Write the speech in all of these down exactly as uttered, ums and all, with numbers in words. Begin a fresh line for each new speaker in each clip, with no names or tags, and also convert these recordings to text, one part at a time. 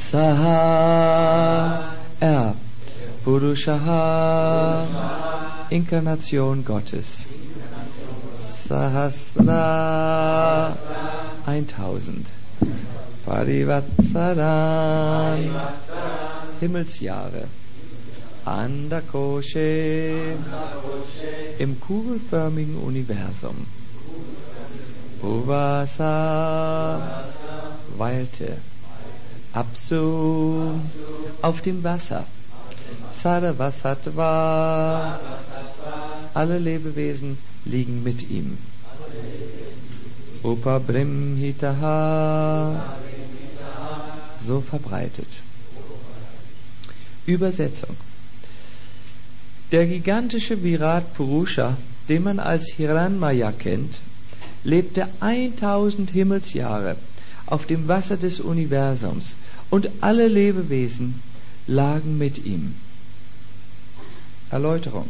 Saha, er, Purushaha, Inkarnation Gottes. Sahasra, eintausend. Parivatsaran, Himmelsjahre. Andakoshe, im kugelförmigen Universum. Uvasa, weilte. Apsu, auf dem Wasser. Sarvasatva, alle Lebewesen liegen mit ihm. Upabrimhitaha, so verbreitet. Übersetzung. Der gigantische Virat Purusha, den man als Hiranmaya kennt, lebte eintausend Himmelsjahre auf dem Wasser des Universums und alle Lebewesen lagen mit ihm. Erläuterung.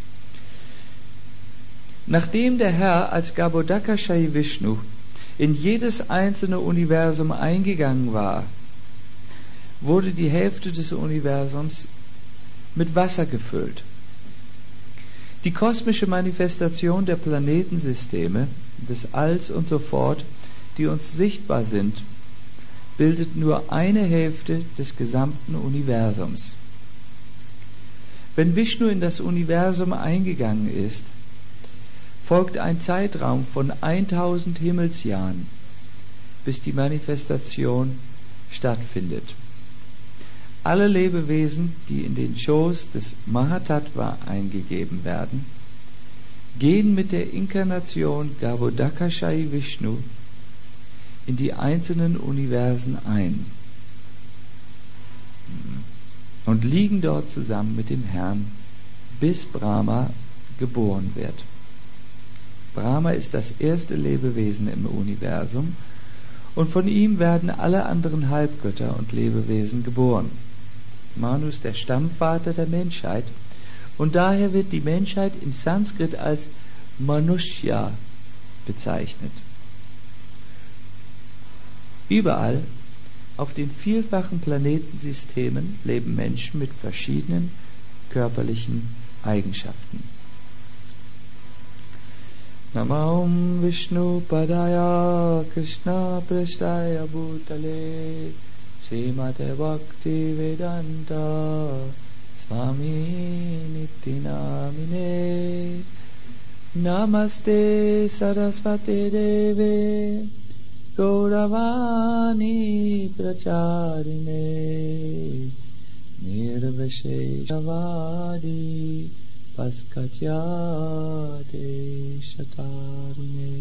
Nachdem der Herr als Garbhodakashayi Vishnu in jedes einzelne Universum eingegangen war, wurde die Hälfte des Universums mit Wasser gefüllt. Die kosmische Manifestation der Planetensysteme, des Alls und so fort, die uns sichtbar sind, bildet nur eine Hälfte des gesamten Universums. Wenn Vishnu in das Universum eingegangen ist, folgt ein Zeitraum von eintausend Himmelsjahren, bis die Manifestation stattfindet. Alle Lebewesen, die in den Schoß des Mahatattva eingegeben werden, gehen mit der Inkarnation Garbhodakashayi Vishnu in die einzelnen Universen ein und liegen dort zusammen mit dem Herrn, bis Brahma geboren wird. Brahma ist das erste Lebewesen im Universum und von ihm werden alle anderen Halbgötter und Lebewesen geboren. Manu ist der Stammvater der Menschheit und daher wird die Menschheit im Sanskrit als Manushya bezeichnet. Überall auf den vielfachen Planetensystemen leben Menschen mit verschiedenen körperlichen Eigenschaften. Namam Vishnu Padaya Krishna Prasthaya Bhutale Srimate Bhakti Vedanta Swami Nityanamine Namaste Saraswate Deve Gauravani Pracharine Nirvisheshavadi Paskatyade Shatarine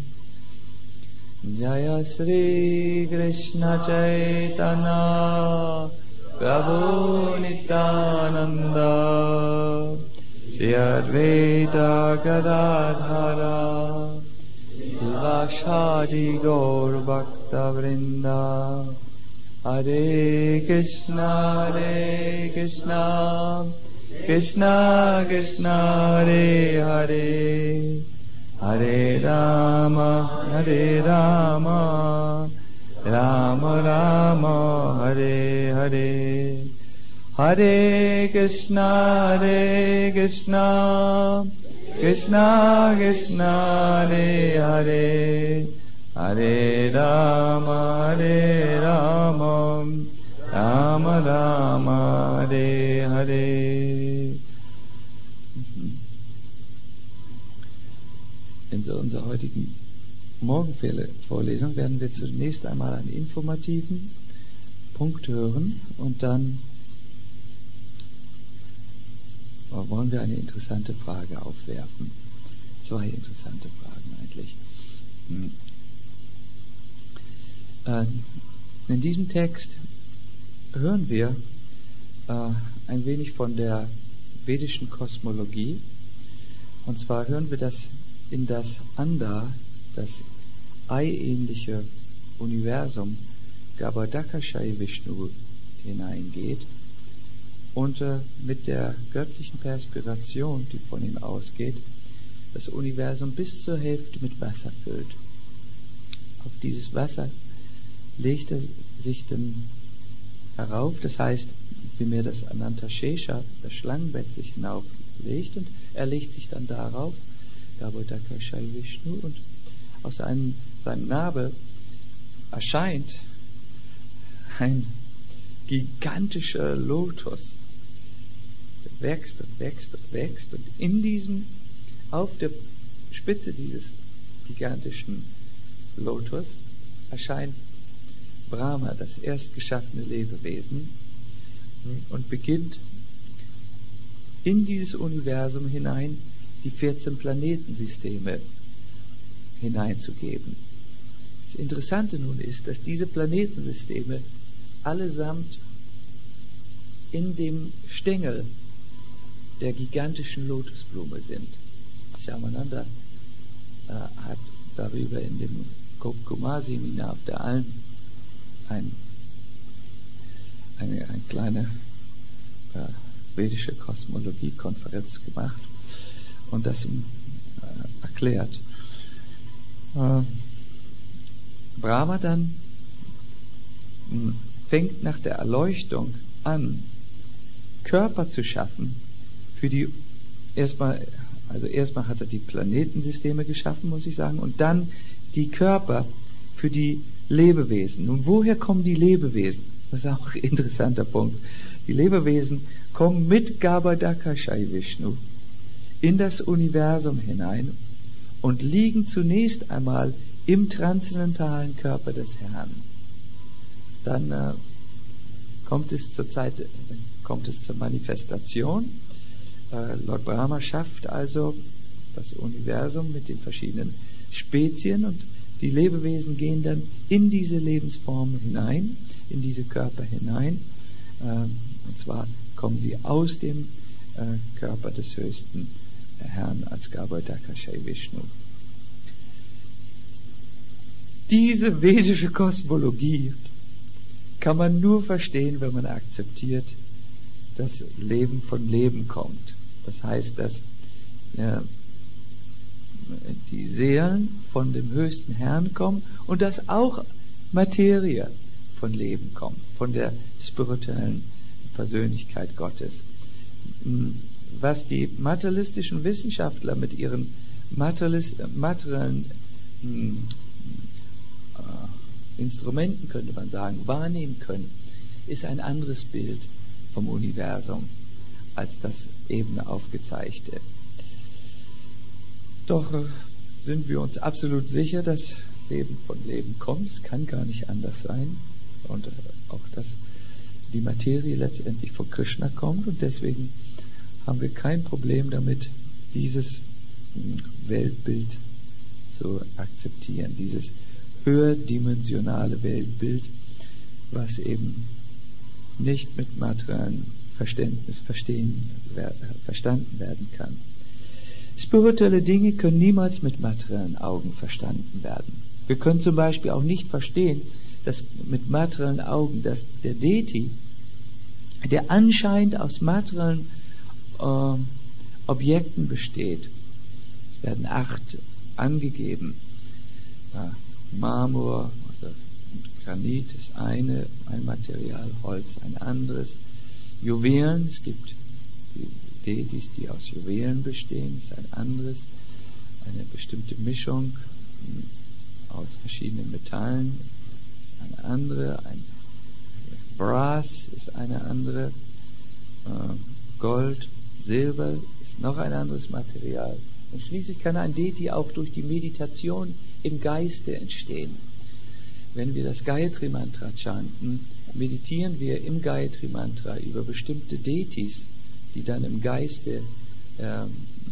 Jaya Sri Krishna Chaitanya Prabhu Nityananda Shri Advaita Gadadhara Vashadi Gaur Bhakta Vrinda Hare Krishna Hare Krishna Krishna Krishna Hare Hare Hare Rama Hare Rama Rama Rama Hare Hare Hare Krishna Hare Krishna Krishna Krishna Hare Hare Hare Rama Hare Rama Rama Rama Hare Hare. In unserer heutigen Morgenvorlesung werden wir zunächst einmal einen informativen Punkt hören und dann wollen wir eine interessante Frage aufwerfen. Zwei interessante Fragen eigentlich. In diesem Text hören wir ein wenig von der vedischen Kosmologie. Und zwar hören wir, dass in das Anda, das eiähnliche Universum, Garbhodakashayi Vishnu hineingeht und äh, mit der göttlichen Perspiration, die von ihm ausgeht, das Universum bis zur Hälfte mit Wasser füllt. Auf dieses Wasser legt er sich dann herauf, das heißt, wie mir das Anantashesha, das Schlangenbett, sich hinauflegt, und er legt sich dann darauf, Garbhodakashayi Vishnu, und aus einem, seinem Nabel erscheint ein gigantischer Lotus. Der wächst und wächst und wächst, und in diesem, auf der Spitze dieses gigantischen Lotus erscheint Brahma, das erst geschaffene Lebewesen, und beginnt in dieses Universum hinein die vierzehn Planetensysteme hineinzugeben. Das Interessante nun ist, dass diese Planetensysteme allesamt in dem Stängel der gigantischen Lotusblume sind. Shyamananda äh, hat darüber in dem Gopkumar-Seminar auf der Alm ein, eine, eine kleine äh, vedische Kosmologie-Konferenz gemacht und das ihm äh, erklärt. Äh, Brahma dann mh, fängt nach der Erleuchtung an, Körper zu schaffen für die, erstmal, also erstmal hat er die Planetensysteme geschaffen, muss ich sagen, und dann die Körper für die Lebewesen. Nun, woher kommen die Lebewesen? Das ist auch ein interessanter Punkt. Die Lebewesen kommen mit Garbhodakashayi Vishnu in das Universum hinein und liegen zunächst einmal im transzendentalen Körper des Herrn. Dann äh, kommt es zur Zeit, äh, kommt es zur Manifestation. Äh, Lord Brahma schafft also das Universum mit den verschiedenen Spezien, und die Lebewesen gehen dann in diese Lebensform hinein, in diese Körper hinein. Äh, und zwar kommen sie aus dem äh, Körper des höchsten Herrn als Garbhodakashayi Vishnu. Diese vedische Kosmologie kann man nur verstehen, wenn man akzeptiert, dass Leben von Leben kommt. Das heißt, dass äh, die Seelen von dem höchsten Herrn kommen und dass auch Materie von Leben kommt, von der spirituellen Persönlichkeit Gottes. Was die materialistischen Wissenschaftler mit ihren materiellen äh, Instrumenten, könnte man sagen, wahrnehmen können, ist ein anderes Bild vom Universum als das eben aufgezeigte. Doch äh, sind wir uns absolut sicher, dass Leben von Leben kommt. Es kann gar nicht anders sein. Und äh, auch, dass die Materie letztendlich von Krishna kommt. Und deswegen haben wir kein Problem damit, dieses Weltbild zu akzeptieren. Dieses höherdimensionale Weltbild, was eben nicht mit materiellem Verständnis verstehen, verstanden werden kann. Spirituelle Dinge können niemals mit materiellen Augen verstanden werden. Wir können zum Beispiel auch nicht verstehen, dass mit materiellen Augen, dass der Deity, der anscheinend aus materiellen äh, Objekten besteht, es werden acht angegeben, ja, Marmor, also Granit ist eine, ein Material, Holz ein anderes, Juwelen, es gibt die Deities, die aus Juwelen bestehen, ist ein anderes, eine bestimmte Mischung aus verschiedenen Metallen ist eine andere, ein Brass ist eine andere, äh, Gold, Silber ist noch ein anderes Material. Und schließlich kann ein Deity auch durch die Meditation im Geiste entstehen. Wenn wir das Gayatri Mantra chanten, meditieren wir im Gayatri Mantra über bestimmte Deities, die dann im Geiste äh, äh,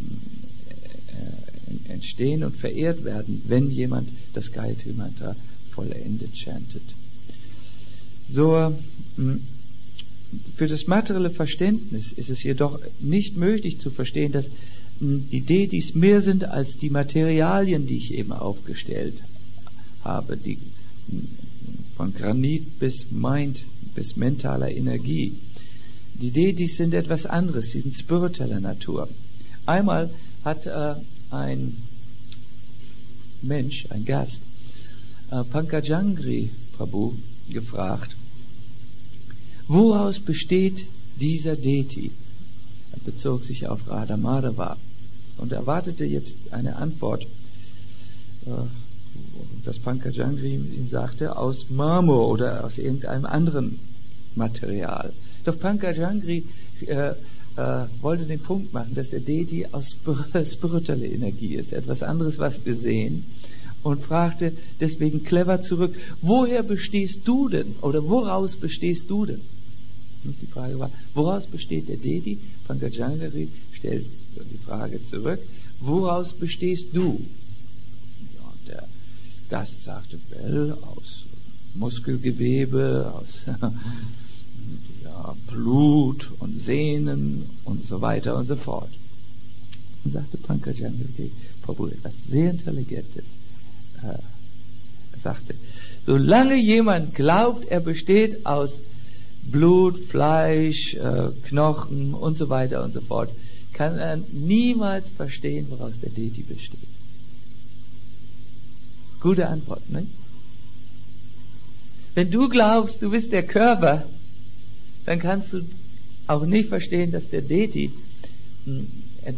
entstehen und verehrt werden, wenn jemand das Gayatri Mantra vollendet chantet. So, für das materielle Verständnis ist es jedoch nicht möglich zu verstehen, dass die Deities mehr sind als die Materialien, die ich eben aufgestellt habe, die von Granit bis Mind, bis mentaler Energie. Die Deities sind etwas anderes, sie sind spiritueller Natur. Einmal hat äh, ein Mensch, ein Gast, äh, Pankajangri Prabhu gefragt, woraus besteht dieser Deity? Er bezog sich auf Radha Madhava und erwartete jetzt eine Antwort, äh, dass Pankajangri ihm sagte, aus Marmor oder aus irgendeinem anderen Material. Doch Pankajangri äh, äh, wollte den Punkt machen, dass der Deity aus spir- spirituelle Energie ist, etwas anderes, was wir sehen, und fragte deswegen clever zurück, woher bestehst du denn oder woraus bestehst du denn? Und die Frage war, woraus besteht der Deity? Pankajangri stellt die Frage zurück, woraus bestehst du? Ja, und der Gast sagte, well, aus Muskelgewebe, aus ja, Blut und Sehnen und so weiter und so fort. Und sagte Pankajangri, Prabhu, etwas sehr Intelligentes. Er sagte, solange jemand glaubt, er besteht aus Blut, Fleisch, äh, Knochen und so weiter und so fort, kann er niemals verstehen, woraus der Deity besteht. Gute Antwort, ne? Wenn du glaubst, du bist der Körper, dann kannst du auch nicht verstehen, dass der Deity äh,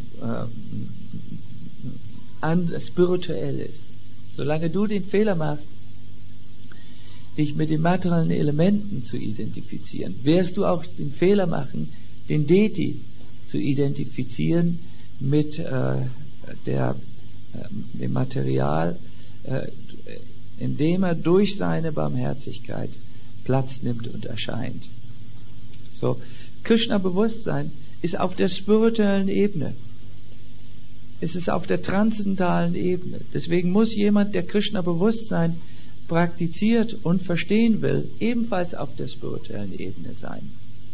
äh, spirituell ist. Solange du den Fehler machst, dich mit den materiellen Elementen zu identifizieren, wirst du auch den Fehler machen, den Deity zu identifizieren mit äh, der, äh, dem Material, äh, indem er durch seine Barmherzigkeit Platz nimmt und erscheint. So, Krishna-Bewusstsein ist auf der spirituellen Ebene. Es ist auf der transzendentalen Ebene. Deswegen muss jemand, der Krishna-Bewusstsein praktiziert und verstehen will, ebenfalls auf der spirituellen Ebene sein.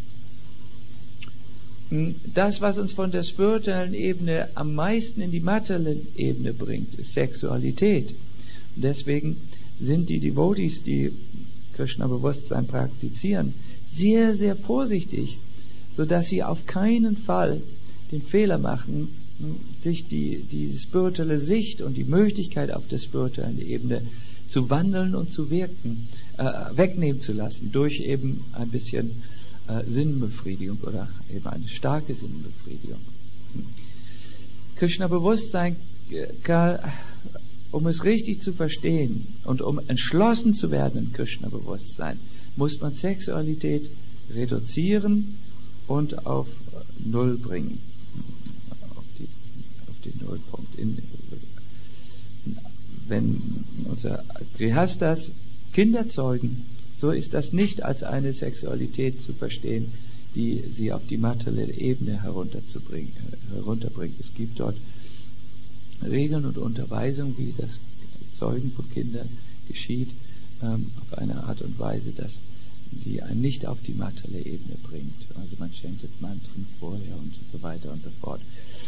Das, was uns von der spirituellen Ebene am meisten in die materielle Ebene bringt, ist Sexualität. Und deswegen sind die Devotees, die Krishna-Bewusstsein praktizieren, sehr, sehr vorsichtig, sodass sie auf keinen Fall den Fehler machen, sich die, die spirituelle Sicht und die Möglichkeit auf der spirituellen Ebene zu wandeln und zu wirken, äh, wegnehmen zu lassen durch eben ein bisschen äh, Sinnbefriedigung oder eben eine starke Sinnbefriedigung. Krishna-Bewusstsein, äh, um es richtig zu verstehen und um entschlossen zu werden im Krishna-Bewusstsein, muss man Sexualität reduzieren und auf Null bringen. Den Nullpunkt. In, wenn unser Grihastas Kinder zeugen, so ist das nicht als eine Sexualität zu verstehen, die sie auf die materielle Ebene herunterzubringen, herunterbringt. Es gibt dort Regeln und Unterweisungen, wie das Zeugen von Kindern geschieht, ähm, auf eine Art und Weise, dass die einen nicht auf die materielle Ebene bringt. Also man chantet Mantren vorher und so weiter und so fort.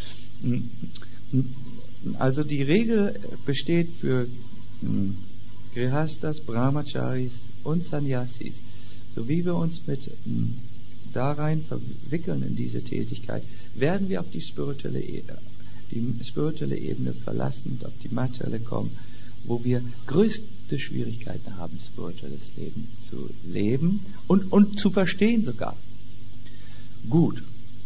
Also die Regel besteht für Grihastas, Brahmacharis und Sannyasis. So wie wir uns mit da rein verwickeln in diese Tätigkeit, werden wir auf die spirituelle, die spirituelle Ebene verlassen und auf die materielle kommen, wo wir größte Schwierigkeiten haben, spirituelles Leben zu leben und, und zu verstehen sogar. Gut.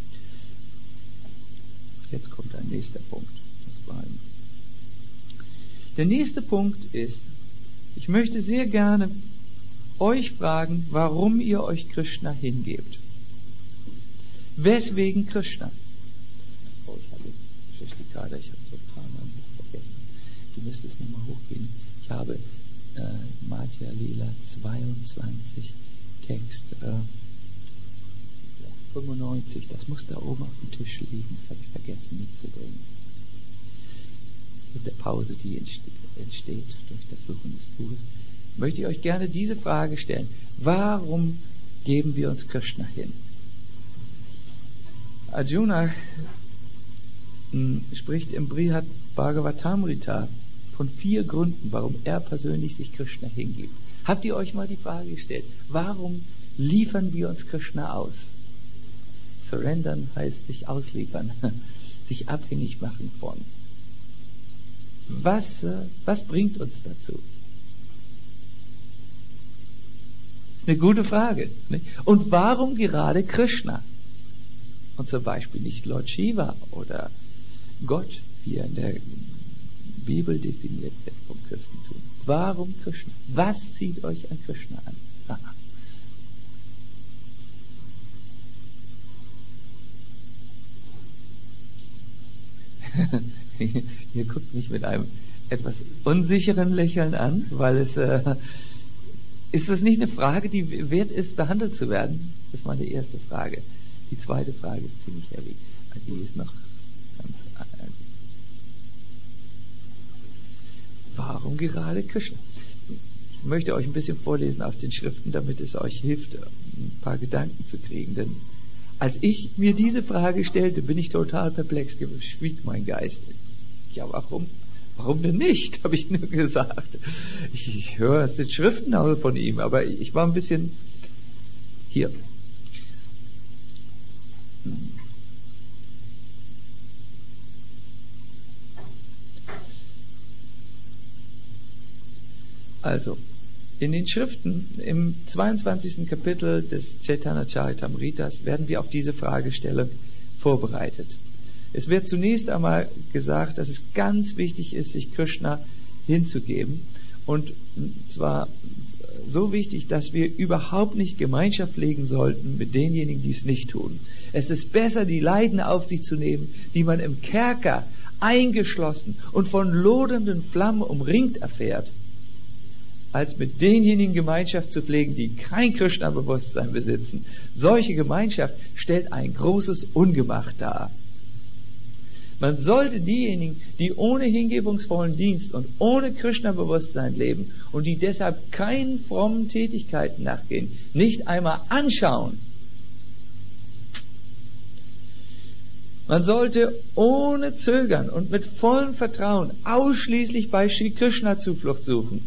Jetzt kommt ein nächster Punkt. Das war ein Der nächste Punkt ist, ich möchte sehr gerne euch fragen, warum ihr euch Krishna hingebt. Weswegen Krishna? Oh, ich habe jetzt Shashtikada, ich habe total vergessen. Du müsstest nochmal hochgehen. Ich habe äh, Madhya Lila zweiundzwanzig Text äh, fünfundneunzig, das muss da oben auf dem Tisch liegen, das habe ich vergessen mitzubringen. In der Pause, die entsteht durch das Suchen des Buches, möchte ich euch gerne diese Frage stellen. Warum geben wir uns Krishna hin? Arjuna mh, spricht im Brihad Bhagavatamrita von vier Gründen, warum er persönlich sich Krishna hingibt. Habt ihr euch mal die Frage gestellt, warum liefern wir uns Krishna aus? Surrendern heißt sich ausliefern, sich abhängig machen von. Was, was bringt uns dazu? ist eine gute Frage. Nicht? Und warum gerade Krishna? Und zum Beispiel nicht Lord Shiva oder Gott, wie er in der Bibel definiert wird vom Christentum. Warum Krishna? Was zieht euch an Krishna an? Aha. Ihr guckt mich mit einem etwas unsicheren Lächeln an, weil es äh, ist das nicht eine Frage, die wert ist, behandelt zu werden? Das ist meine erste Frage. Die zweite Frage ist ziemlich heavy. Die ist noch ganz äh, warum gerade Krishna? Ich möchte euch ein bisschen vorlesen aus den Schriften, damit es euch hilft, ein paar Gedanken zu kriegen. Denn als ich mir diese Frage stellte, bin ich total perplex, schwieg mein Geist. Ja, warum? Warum denn nicht, habe ich nur gesagt. Ich, ich höre aus den Schriften von ihm, aber ich war ein bisschen hier. Also, in den Schriften, im zweiundzwanzigsten Kapitel des Chaitanya Charitamritas, werden wir auf diese Fragestellung vorbereitet. Es wird zunächst einmal gesagt, dass es ganz wichtig ist, sich Krishna hinzugeben. Und zwar so wichtig, dass wir überhaupt nicht Gemeinschaft pflegen sollten mit denjenigen, die es nicht tun. Es ist besser, die Leiden auf sich zu nehmen, die man im Kerker eingeschlossen und von lodernden Flammen umringt erfährt, als mit denjenigen Gemeinschaft zu pflegen, die kein Krishna-Bewusstsein besitzen. Solche Gemeinschaft stellt ein großes Ungemach dar. Man sollte diejenigen, die ohne hingebungsvollen Dienst und ohne Krishna-Bewusstsein leben und die deshalb keinen frommen Tätigkeiten nachgehen, nicht einmal anschauen. Man sollte ohne Zögern und mit vollem Vertrauen ausschließlich bei Sri Krishna Zuflucht suchen.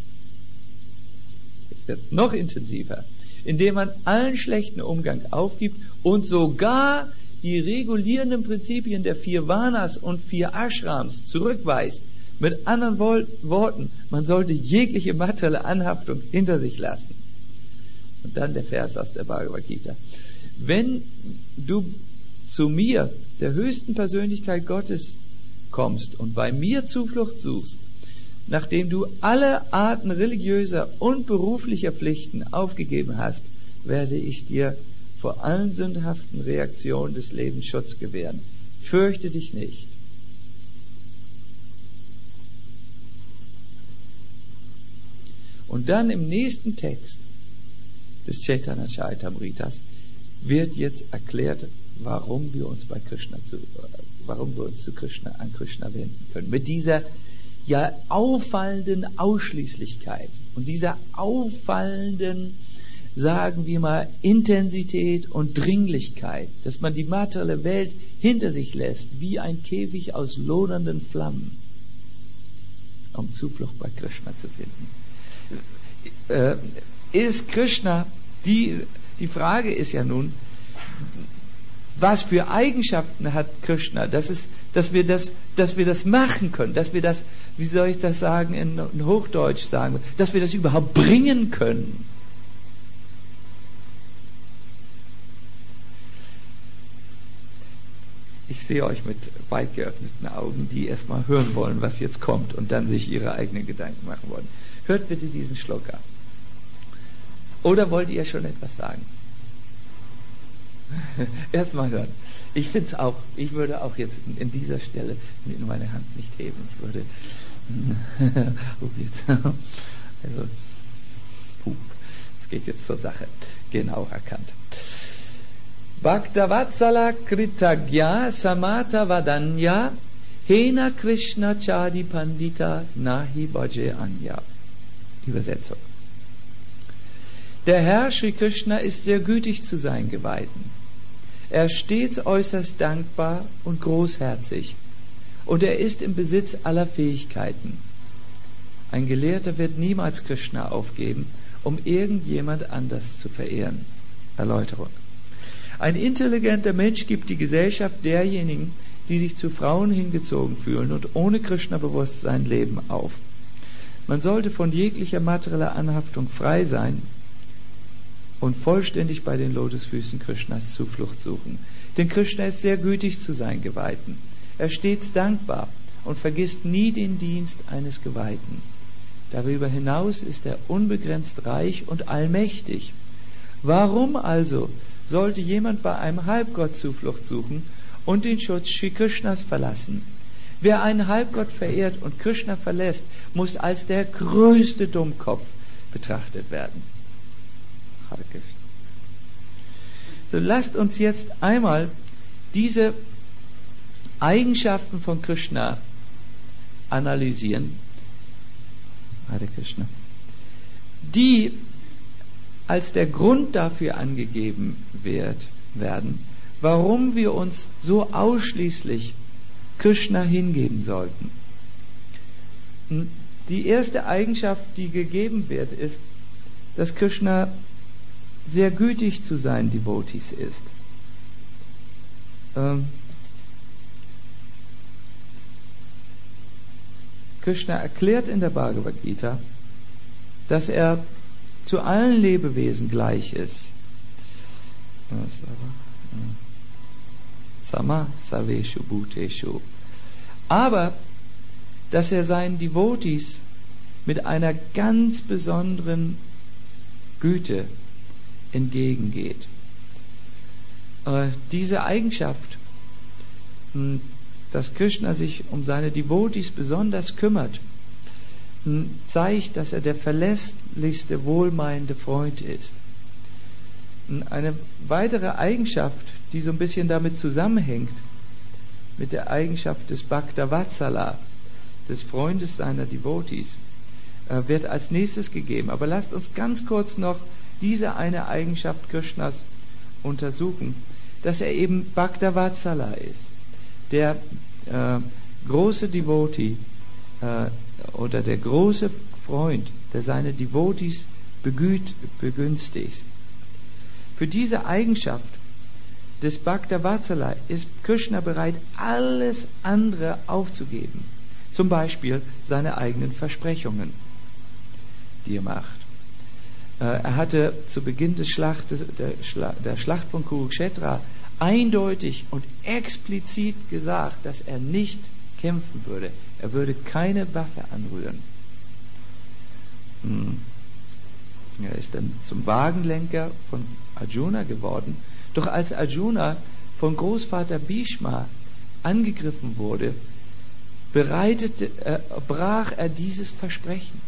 Jetzt wird es noch intensiver, indem man allen schlechten Umgang aufgibt und sogar die regulierenden Prinzipien der vier Varnas und vier Ashrams zurückweist. Mit anderen Worten, man sollte jegliche materielle Anhaftung hinter sich lassen. Und dann der Vers aus der Bhagavad Gita. Wenn du zu mir, der höchsten Persönlichkeit Gottes, kommst und bei mir Zuflucht suchst, nachdem du alle Arten religiöser und beruflicher Pflichten aufgegeben hast, werde ich dir vor allen sündhaften Reaktionen des Lebens Schutz gewähren. Fürchte dich nicht. Und dann im nächsten Text des Chaitanya Charitamritas wird jetzt erklärt, warum wir uns bei Krishna zu, warum wir uns zu Krishna, an Krishna wenden können. Mit dieser ja auffallenden Ausschließlichkeit und dieser auffallenden, sagen wir mal, Intensität und Dringlichkeit, dass man die materielle Welt hinter sich lässt, wie ein Käfig aus lodernden Flammen, um Zuflucht bei Krishna zu finden. Äh, ist Krishna, die, die Frage ist ja nun, was für Eigenschaften hat Krishna, dass, es, dass, wir das, dass wir das machen können, dass wir das, wie soll ich das sagen, in, in Hochdeutsch sagen, dass wir das überhaupt bringen können. Ich sehe euch mit weit geöffneten Augen, die erstmal hören wollen, was jetzt kommt und dann sich ihre eigenen Gedanken machen wollen. Hört bitte diesen Schluck an. Oder wollt ihr schon etwas sagen? Erstmal hören. Ich finde es auch, ich würde auch jetzt in dieser Stelle meine Hand nicht heben. Ich würde, oh, jetzt, also, puh, es geht jetzt zur Sache. Genau erkannt. Bhaktavatsala Kritagya Samata Vadanya Hena Krishna Chadi Pandita Nahi Bhaje Anya. Übersetzung. Der Herr Sri Krishna ist sehr gütig zu seinen Geweihten. Er ist stets äußerst dankbar und großherzig und er ist im Besitz aller Fähigkeiten. Ein Gelehrter wird niemals Krishna aufgeben, um irgendjemand anders zu verehren. Erläuterung. Ein intelligenter Mensch gibt die Gesellschaft derjenigen, die sich zu Frauen hingezogen fühlen und ohne und vollständig bei den Lotusfüßen Krishnas Zuflucht suchen. Denn Krishna ist sehr gütig zu seinen Geweihten. Er ist stets dankbar und vergisst nie den Dienst eines Geweihten. Darüber hinaus ist er unbegrenzt reich und allmächtig. Warum also sollte jemand bei einem Halbgott Zuflucht suchen und den Schutz Shri Krishnas verlassen? Wer einen Halbgott verehrt und Krishna verlässt, muss als der größte Dummkopf betrachtet werden. So, lasst uns jetzt einmal diese Eigenschaften von Krishna analysieren, Hare Krishna, die als der Grund dafür angegeben wird, werden, warum wir uns so ausschließlich Krishna hingeben sollten. Die erste Eigenschaft, die gegeben wird, ist, dass Krishna sehr gütig zu seinen Devotees ist. Ähm, Krishna erklärt in der Bhagavad Gita, dass er zu allen Lebewesen gleich ist. Sama Saveshu Bhuteshu. Aber dass er seinen Devotees mit einer ganz besonderen Güte entgegengeht. Äh, diese Eigenschaft, mh, dass Krishna sich um seine Devotees besonders kümmert, mh, zeigt, dass er der verlässlichste, wohlmeinende Freund ist. Und eine weitere Eigenschaft, die so ein bisschen damit zusammenhängt, mit der Eigenschaft des Bhaktavatsala, des Freundes seiner Devotees, äh, wird als nächstes gegeben. Aber lasst uns ganz kurz noch diese eine Eigenschaft Krishnas untersuchen, dass er eben Bhaktavatsala ist. Der äh, große Devotee äh, oder der große Freund, der seine Devotees begüt, begünstigt. Für diese Eigenschaft des Bhaktavatsala ist Krishna bereit, alles andere aufzugeben. Zum Beispiel seine eigenen Versprechungen, die er macht. Er hatte zu Beginn des Schlacht, der, Schla, der Schlacht von Kurukshetra eindeutig und explizit gesagt, dass er nicht kämpfen würde. Er würde keine Waffe anrühren. Er ist dann zum Wagenlenker von Arjuna geworden. Doch als Arjuna von Großvater Bhishma angegriffen wurde, bereitete, äh, brach er dieses Versprechen.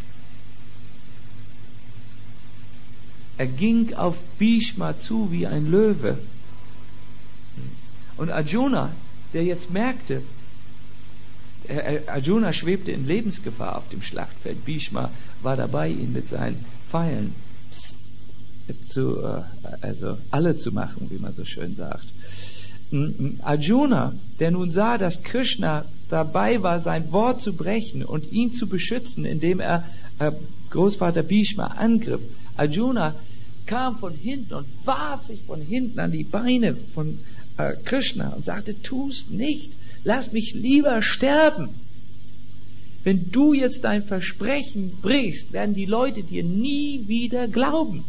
Er ging auf Bhishma zu wie ein Löwe. Und Arjuna, der jetzt merkte, Arjuna schwebte in Lebensgefahr auf dem Schlachtfeld. Bhishma war dabei, ihn mit seinen Pfeilen zu, also alle zu machen, wie man so schön sagt. Arjuna, der nun sah, dass Krishna dabei war, sein Wort zu brechen und ihn zu beschützen, indem er Großvater Bhishma angriff. Arjuna kam von hinten und warf sich von hinten an die Beine von äh, Krishna und sagte, tu's nicht, lass mich lieber sterben. Wenn du jetzt dein Versprechen brichst, werden die Leute dir nie wieder glauben.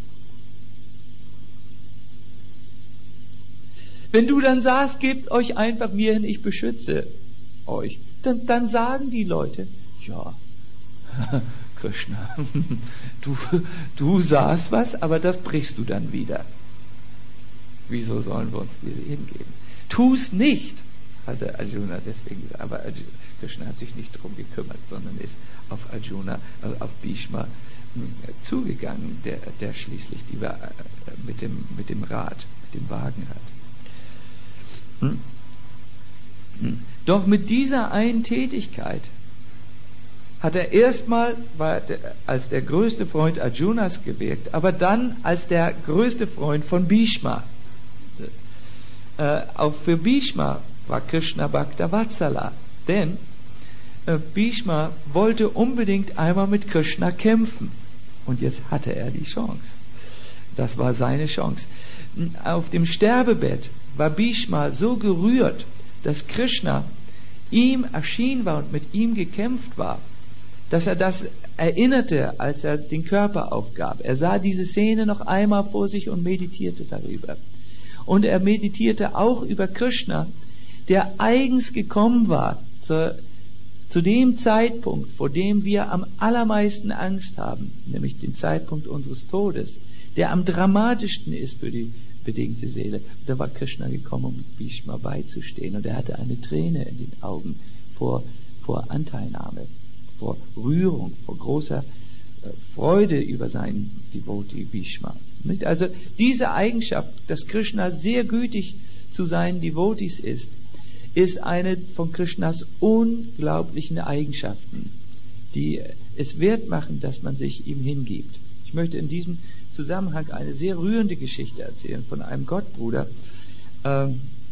Wenn du dann sagst, gebt euch einfach mir hin, ich beschütze euch, dann, dann sagen die Leute, ja, Krishna, du, du sagst was, aber das brichst du dann wieder. Wieso sollen wir uns dir hingeben? Tu's nicht, hatte Arjuna deswegen gesagt. Aber Krishna hat sich nicht darum gekümmert, sondern ist auf Arjuna, also auf Bhishma zugegangen, der, der schließlich die, mit, dem, mit dem Rad, mit dem Wagen hat. Hm? Hm. Doch mit dieser einen Tätigkeit hat er erstmal als der größte Freund Arjunas gewirkt, aber dann als der größte Freund von Bhishma. Äh, auch für Bhishma war Krishna Bhaktavatsala, denn äh, Bhishma wollte unbedingt einmal mit Krishna kämpfen und jetzt hatte er die Chance. Das war seine Chance. Auf dem Sterbebett war Bhishma so gerührt, dass Krishna ihm erschienen war und mit ihm gekämpft war, dass er das erinnerte, als er den Körper aufgab. Er sah diese Szene noch einmal vor sich und meditierte darüber. Und er meditierte auch über Krishna, der eigens gekommen war zur, zu dem Zeitpunkt, vor dem wir am allermeisten Angst haben, nämlich den Zeitpunkt unseres Todes, der am dramatischsten ist für die bedingte Seele. Da war Krishna gekommen, um Bhishma beizustehen, und er hatte eine Träne in den Augen vor, vor Anteilnahme, vor Rührung, vor großer äh, Freude über seinen Devotee Bhishma. Nicht? Also diese Eigenschaft, dass Krishna sehr gütig zu seinen Devotees ist, ist eine von Krishnas unglaublichen Eigenschaften, die es wert machen, dass man sich ihm hingibt. Ich möchte in diesem Zusammenhang eine sehr rührende Geschichte erzählen von einem Gottbruder, äh,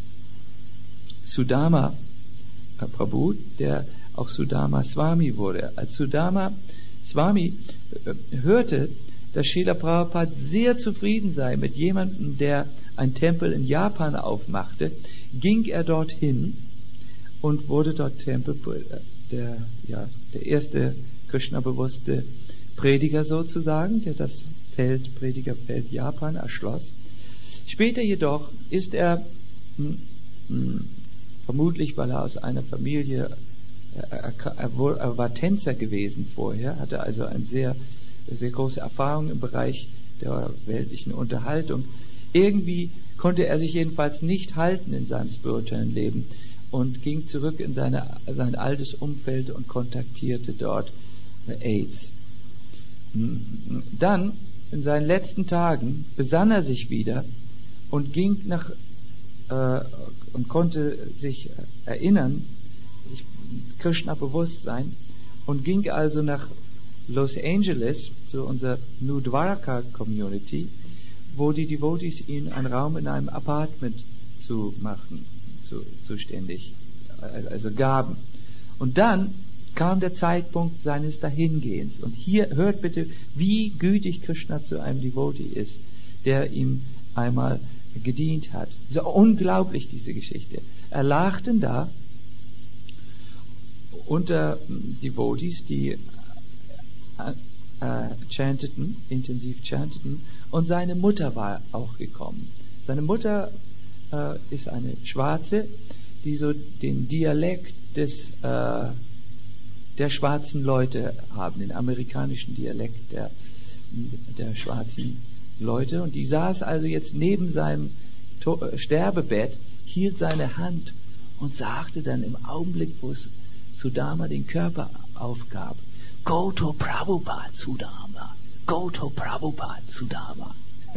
Sudama äh, Prabhu, der auch Sudama Swami wurde. Als Sudama Swami äh, hörte, dass Srila Prabhupada sehr zufrieden sei mit jemandem, der einen Tempel in Japan aufmachte, ging er dorthin und wurde dort Tempel, der, ja, der erste Krishna-bewusste Prediger sozusagen, der das Feld, Predigerfeld Japan erschloss. Später jedoch ist er, mh, mh, vermutlich weil er aus einer Familie, er, er, er war Tänzer gewesen vorher, hatte also eine sehr, sehr große Erfahrung im Bereich der weltlichen Unterhaltung. Irgendwie konnte er sich jedenfalls nicht halten in seinem spirituellen Leben und ging zurück in seine, sein altes Umfeld und kontaktierte dort AIDS. Dann, in seinen letzten Tagen, besann er sich wieder und ging nach äh, und konnte sich erinnern, Krishna bewusst sein, und ging also nach Los Angeles zu unserer New Dwarka Community, wo die Devotees ihn einen Raum in einem Apartment zu machen, zu, zuständig, also gaben. Und dann kam der Zeitpunkt seines Dahingehens. Und hier hört bitte, wie gütig Krishna zu einem Devotee ist, der ihm einmal gedient hat. So unglaublich, diese Geschichte. Er lag denn da unter Devotees, die äh, äh, chanteten, intensiv chanteten, und seine Mutter war auch gekommen. Seine Mutter äh, ist eine Schwarze, die so den Dialekt des äh, der schwarzen Leute haben, den amerikanischen Dialekt der, der schwarzen Leute. Und die saß also jetzt neben seinem to- Sterbebett, hielt seine Hand und sagte dann im Augenblick, wo es Sudama den Körper aufgab, "Go to Prabhupada, Sudama. Go to Prabhupada, Sudama."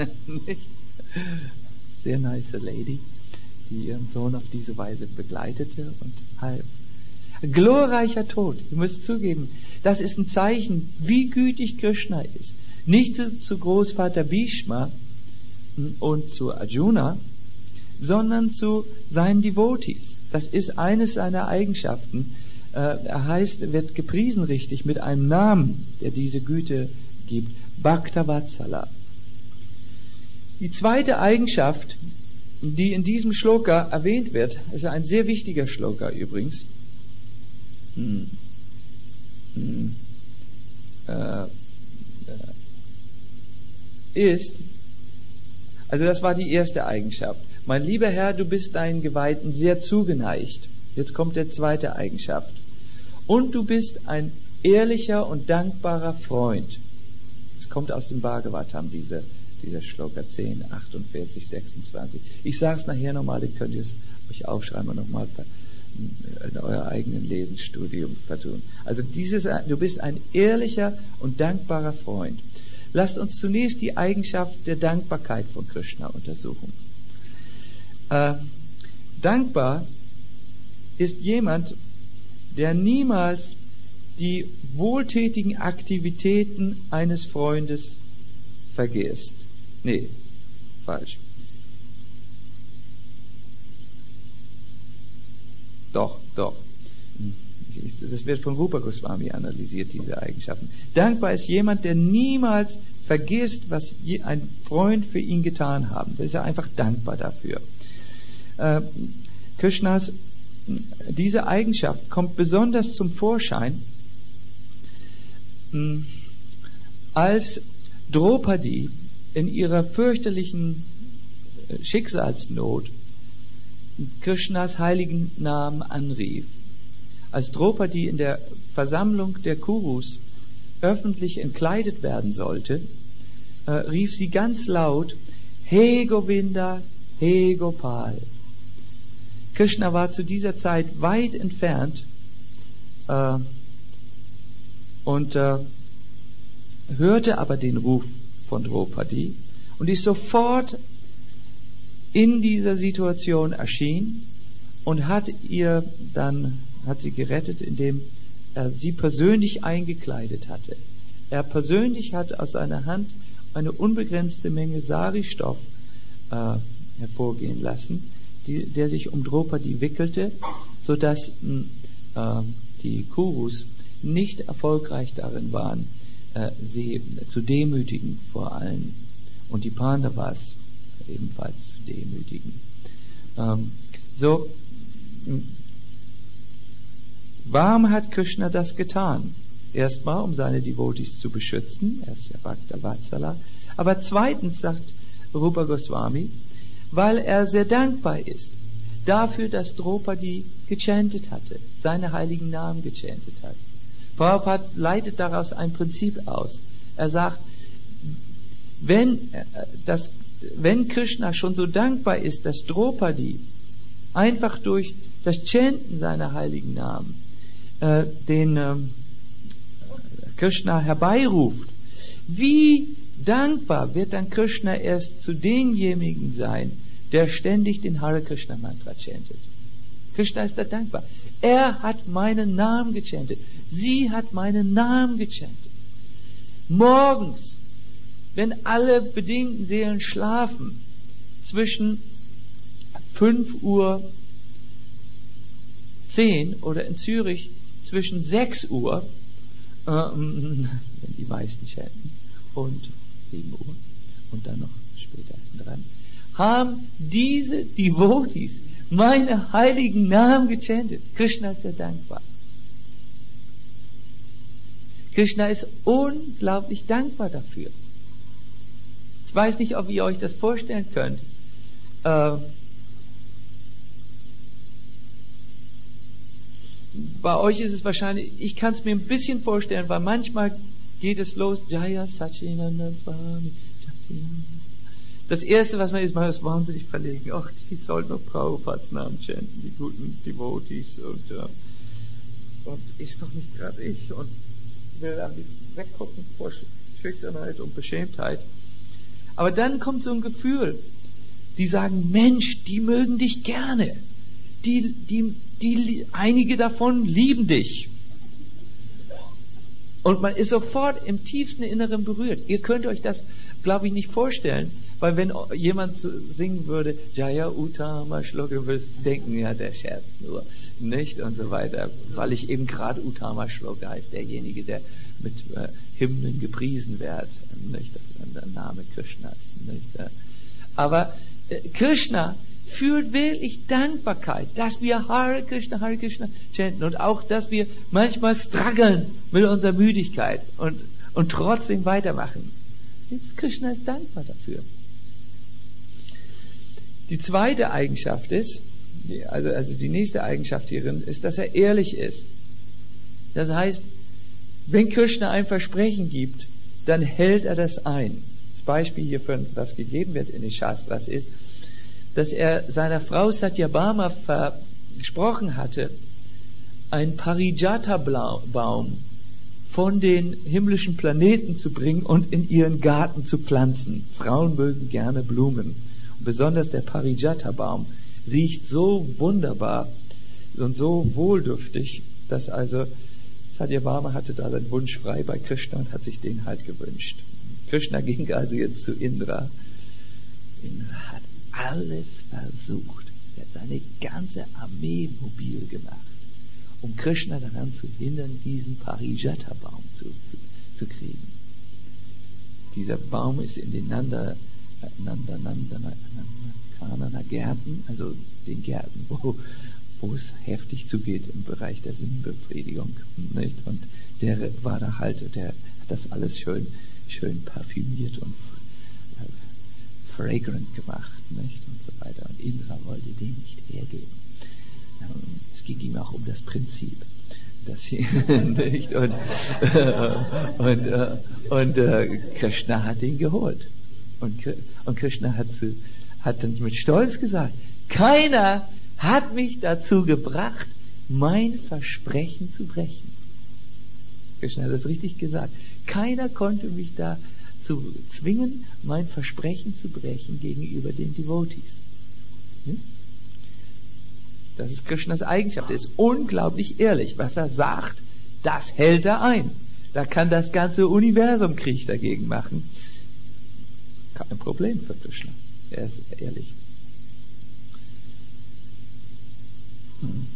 Sehr nice Lady, die ihren Sohn auf diese Weise begleitete und half. Glorreicher Tod. Ihr müsst zugeben, das ist ein Zeichen, wie gütig Krishna ist. Nicht zu Großvater Bhishma und zu Arjuna, sondern zu seinen Devotees. Das ist eines seiner Eigenschaften. Er heißt, wird gepriesen richtig mit einem Namen, der diese Güte gibt. Bhaktavatsala. Die zweite Eigenschaft, die in diesem Shloka erwähnt wird, ist ein sehr wichtiger Shloka übrigens, Hm. Hm. Äh, ist, also das war die erste Eigenschaft. Mein lieber Herr, du bist deinen Geweihten sehr zugeneigt. Jetzt kommt der zweite Eigenschaft. Und du bist ein ehrlicher und dankbarer Freund. Es kommt aus dem Bhagavatam, diese, dieser Shloka zehn, achtundvierzig, sechsundzwanzig. Ich sage es nachher nochmal, dann könnt ihr es euch aufschreiben und nochmal in euer eigenen Lesenstudium vertun. Also dieses, du bist ein ehrlicher und dankbarer Freund. Lasst uns zunächst die Eigenschaft der Dankbarkeit von Krishna untersuchen. Äh, dankbar ist jemand, der niemals die wohltätigen Aktivitäten eines Freundes vergisst. Nee, falsch. Doch, doch. Das wird von Rupa Goswami analysiert, diese Eigenschaften. Dankbar ist jemand, der niemals vergisst, was ein Freund für ihn getan hat. Da ist er einfach dankbar dafür. Äh, Krishnas, diese Eigenschaft kommt besonders zum Vorschein, Als Draupadi in ihrer fürchterlichen Schicksalsnot Krishnas heiligen Namen anrief, als Draupadi in der Versammlung der Kurus öffentlich entkleidet werden sollte, äh, rief sie ganz laut: He Govinda, He Gopal. Krishna war zu dieser Zeit weit entfernt äh, und äh, hörte aber den Ruf von Draupadi und ist sofort in dieser Situation erschienen und hat ihr dann, hat sie gerettet, indem er sie persönlich eingekleidet hatte. Er persönlich hat aus seiner Hand eine unbegrenzte Menge Sari-Stoff äh, hervorgehen lassen, die, der sich um Draupadi wickelte, sodass äh, die Kurus nicht erfolgreich darin waren, äh, sie zu demütigen vor allen, und die Pandavas ebenfalls zu demütigen. Ähm, so, warum hat Krishna das getan? Erstmal, um seine Devotees zu beschützen, er ist ja Bhakta Vatsala, aber zweitens, sagt Rupa Goswami, weil er sehr dankbar ist dafür, dass Draupadi gechantet hatte, seine heiligen Namen gechantet hat. Prabhupada leitet daraus ein Prinzip aus. Er sagt, wenn, das, wenn Krishna schon so dankbar ist, dass Draupadi einfach durch das Chanten seiner heiligen Namen äh, den äh, Krishna herbeiruft, wie dankbar wird dann Krishna erst zu demjenigen sein, der ständig den Hare Krishna Mantra chantet. Krishna ist da dankbar. Er hat meinen Namen gechantet. Sie hat meinen Namen gechantet. Morgens, wenn alle bedingten Seelen schlafen, zwischen fünf Uhr zehn oder in Zürich zwischen sechs Uhr, ähm, wenn die meisten chanten, und sieben Uhr und dann noch später dran, haben diese Devotees meine heiligen Namen gechantet. Krishna ist sehr dankbar. Krishna ist unglaublich dankbar dafür. Ich weiß nicht, ob ihr euch das vorstellen könnt. Äh, bei euch ist es wahrscheinlich, ich kann es mir ein bisschen vorstellen, weil manchmal geht es los, Jaya Sachinanda Swami, das erste, was man ist, man ist wahnsinnig verlegen. Ach, die sollten noch Prabhupads Namen chanten, die guten Devotees, und, äh, und ist doch nicht gerade ich, und will am liebsten weggucken vor Schüchternheit und Beschämtheit. Aber dann kommt so ein Gefühl, die sagen, Mensch, die mögen dich gerne. Die, die, die, einige davon lieben dich. Und man ist sofort im tiefsten Inneren berührt. Ihr könnt euch das, glaube ich, nicht vorstellen, weil wenn jemand singen würde, Jaya Uttama Shloka, du würdest denken, ja, der scherzt nur, nicht, und so weiter, weil ich eben gerade Uttama Shloka heißt, derjenige, der mit äh, Hymnen gepriesen wird, nicht, das ist der Name Krishnas, nicht. Aber äh, Krishna fühlt wirklich Dankbarkeit, dass wir Hare Krishna, Hare Krishna chanten, und auch, dass wir manchmal strugglen mit unserer Müdigkeit und, und trotzdem weitermachen. Jetzt Krishna ist dankbar dafür. Die zweite Eigenschaft ist, die, also, also die nächste Eigenschaft hierin ist, dass er ehrlich ist. Das heißt, wenn Krishna ein Versprechen gibt, dann hält er das ein. Das Beispiel hierfür, was gegeben wird in den Shastras, ist, dass er seiner Frau Satyabhama versprochen hatte, einen Parijata-Baum von den himmlischen Planeten zu bringen und in ihren Garten zu pflanzen. Frauen mögen gerne Blumen. Und besonders der Parijata-Baum riecht so wunderbar und so wohlduftig, dass also Satyabhama hatte da seinen Wunsch frei bei Krishna und hat sich den halt gewünscht. Krishna ging also jetzt zu Indra. Indra hat alles versucht. Er hat seine ganze Armee mobil gemacht, um Krishna daran zu hindern, diesen Parijata-Baum zu, zu kriegen. Dieser Baum ist in den Nanda, Nanda, Nanda, Nanda, Kanana Gärten, also den Gärten, wo, wo es heftig zugeht im Bereich der Sinnbefriedigung, nicht? Und der war da halt der hat das alles schön, schön parfümiert und äh, fragrant gemacht, nicht? Und so weiter. Und Indra wollte den nicht hergeben. Ähm, es ging ihm auch um das Prinzip. Das hier, nicht? Und, äh, und, äh, und äh, Krishna hat ihn geholt. Und, und Krishna hat, zu, hat dann mit Stolz gesagt, keiner hat mich dazu gebracht, mein Versprechen zu brechen. Krishna hat das richtig gesagt. Keiner konnte mich dazu zwingen, mein Versprechen zu brechen gegenüber den Devotees. Hm? Das ist Krishnas Eigenschaft. Er ist unglaublich ehrlich. Was er sagt, das hält er ein. Da kann das ganze Universum Krieg dagegen machen. Kein Problem für Krishna. Er ist ehrlich. Hm.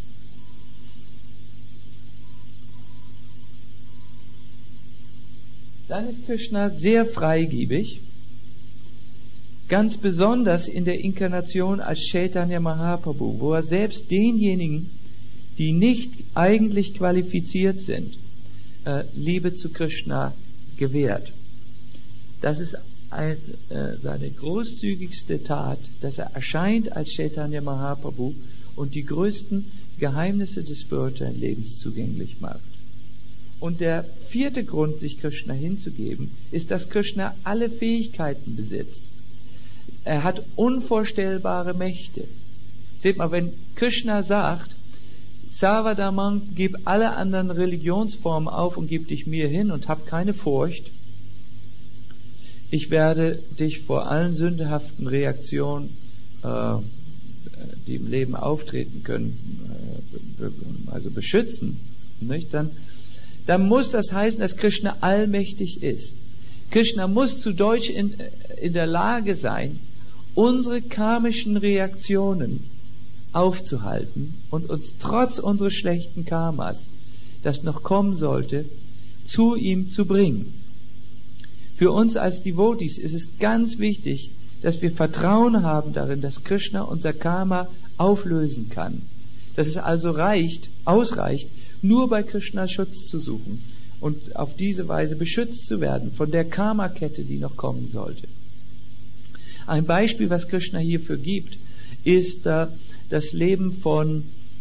Dann ist Krishna sehr freigebig. Ganz besonders in der Inkarnation als Chaitanya Mahaprabhu, wo er selbst denjenigen, die nicht eigentlich qualifiziert sind, äh, Liebe zu Krishna gewährt. Das ist ein, äh, seine großzügigste Tat, dass er erscheint als Chaitanya Mahaprabhu und die größten Geheimnisse des spirituellen Lebens zugänglich macht. Und der vierte Grund, sich Krishna hinzugeben, ist, dass Krishna alle Fähigkeiten besitzt. Er hat unvorstellbare Mächte. Seht mal, wenn Krishna sagt, Sarvadhamam, gib alle anderen Religionsformen auf und gib dich mir hin und hab keine Furcht. Ich werde dich vor allen sündhaften Reaktionen, äh, die im Leben auftreten können, äh, also beschützen, nicht? Dann, dann muss das heißen, dass Krishna allmächtig ist. Krishna muss zu Deutsch in, in der Lage sein, unsere karmischen Reaktionen aufzuhalten und uns trotz unseres schlechten Karmas, das noch kommen sollte, zu ihm zu bringen. Für uns als Devotees ist es ganz wichtig, dass wir Vertrauen haben darin, dass Krishna unser Karma auflösen kann. Dass es also reicht, ausreicht, nur bei Krishna Schutz zu suchen und auf diese Weise beschützt zu werden von der Karmakette, die noch kommen sollte. Ein Beispiel, was Krishna hierfür gibt, ist äh, das Leben von,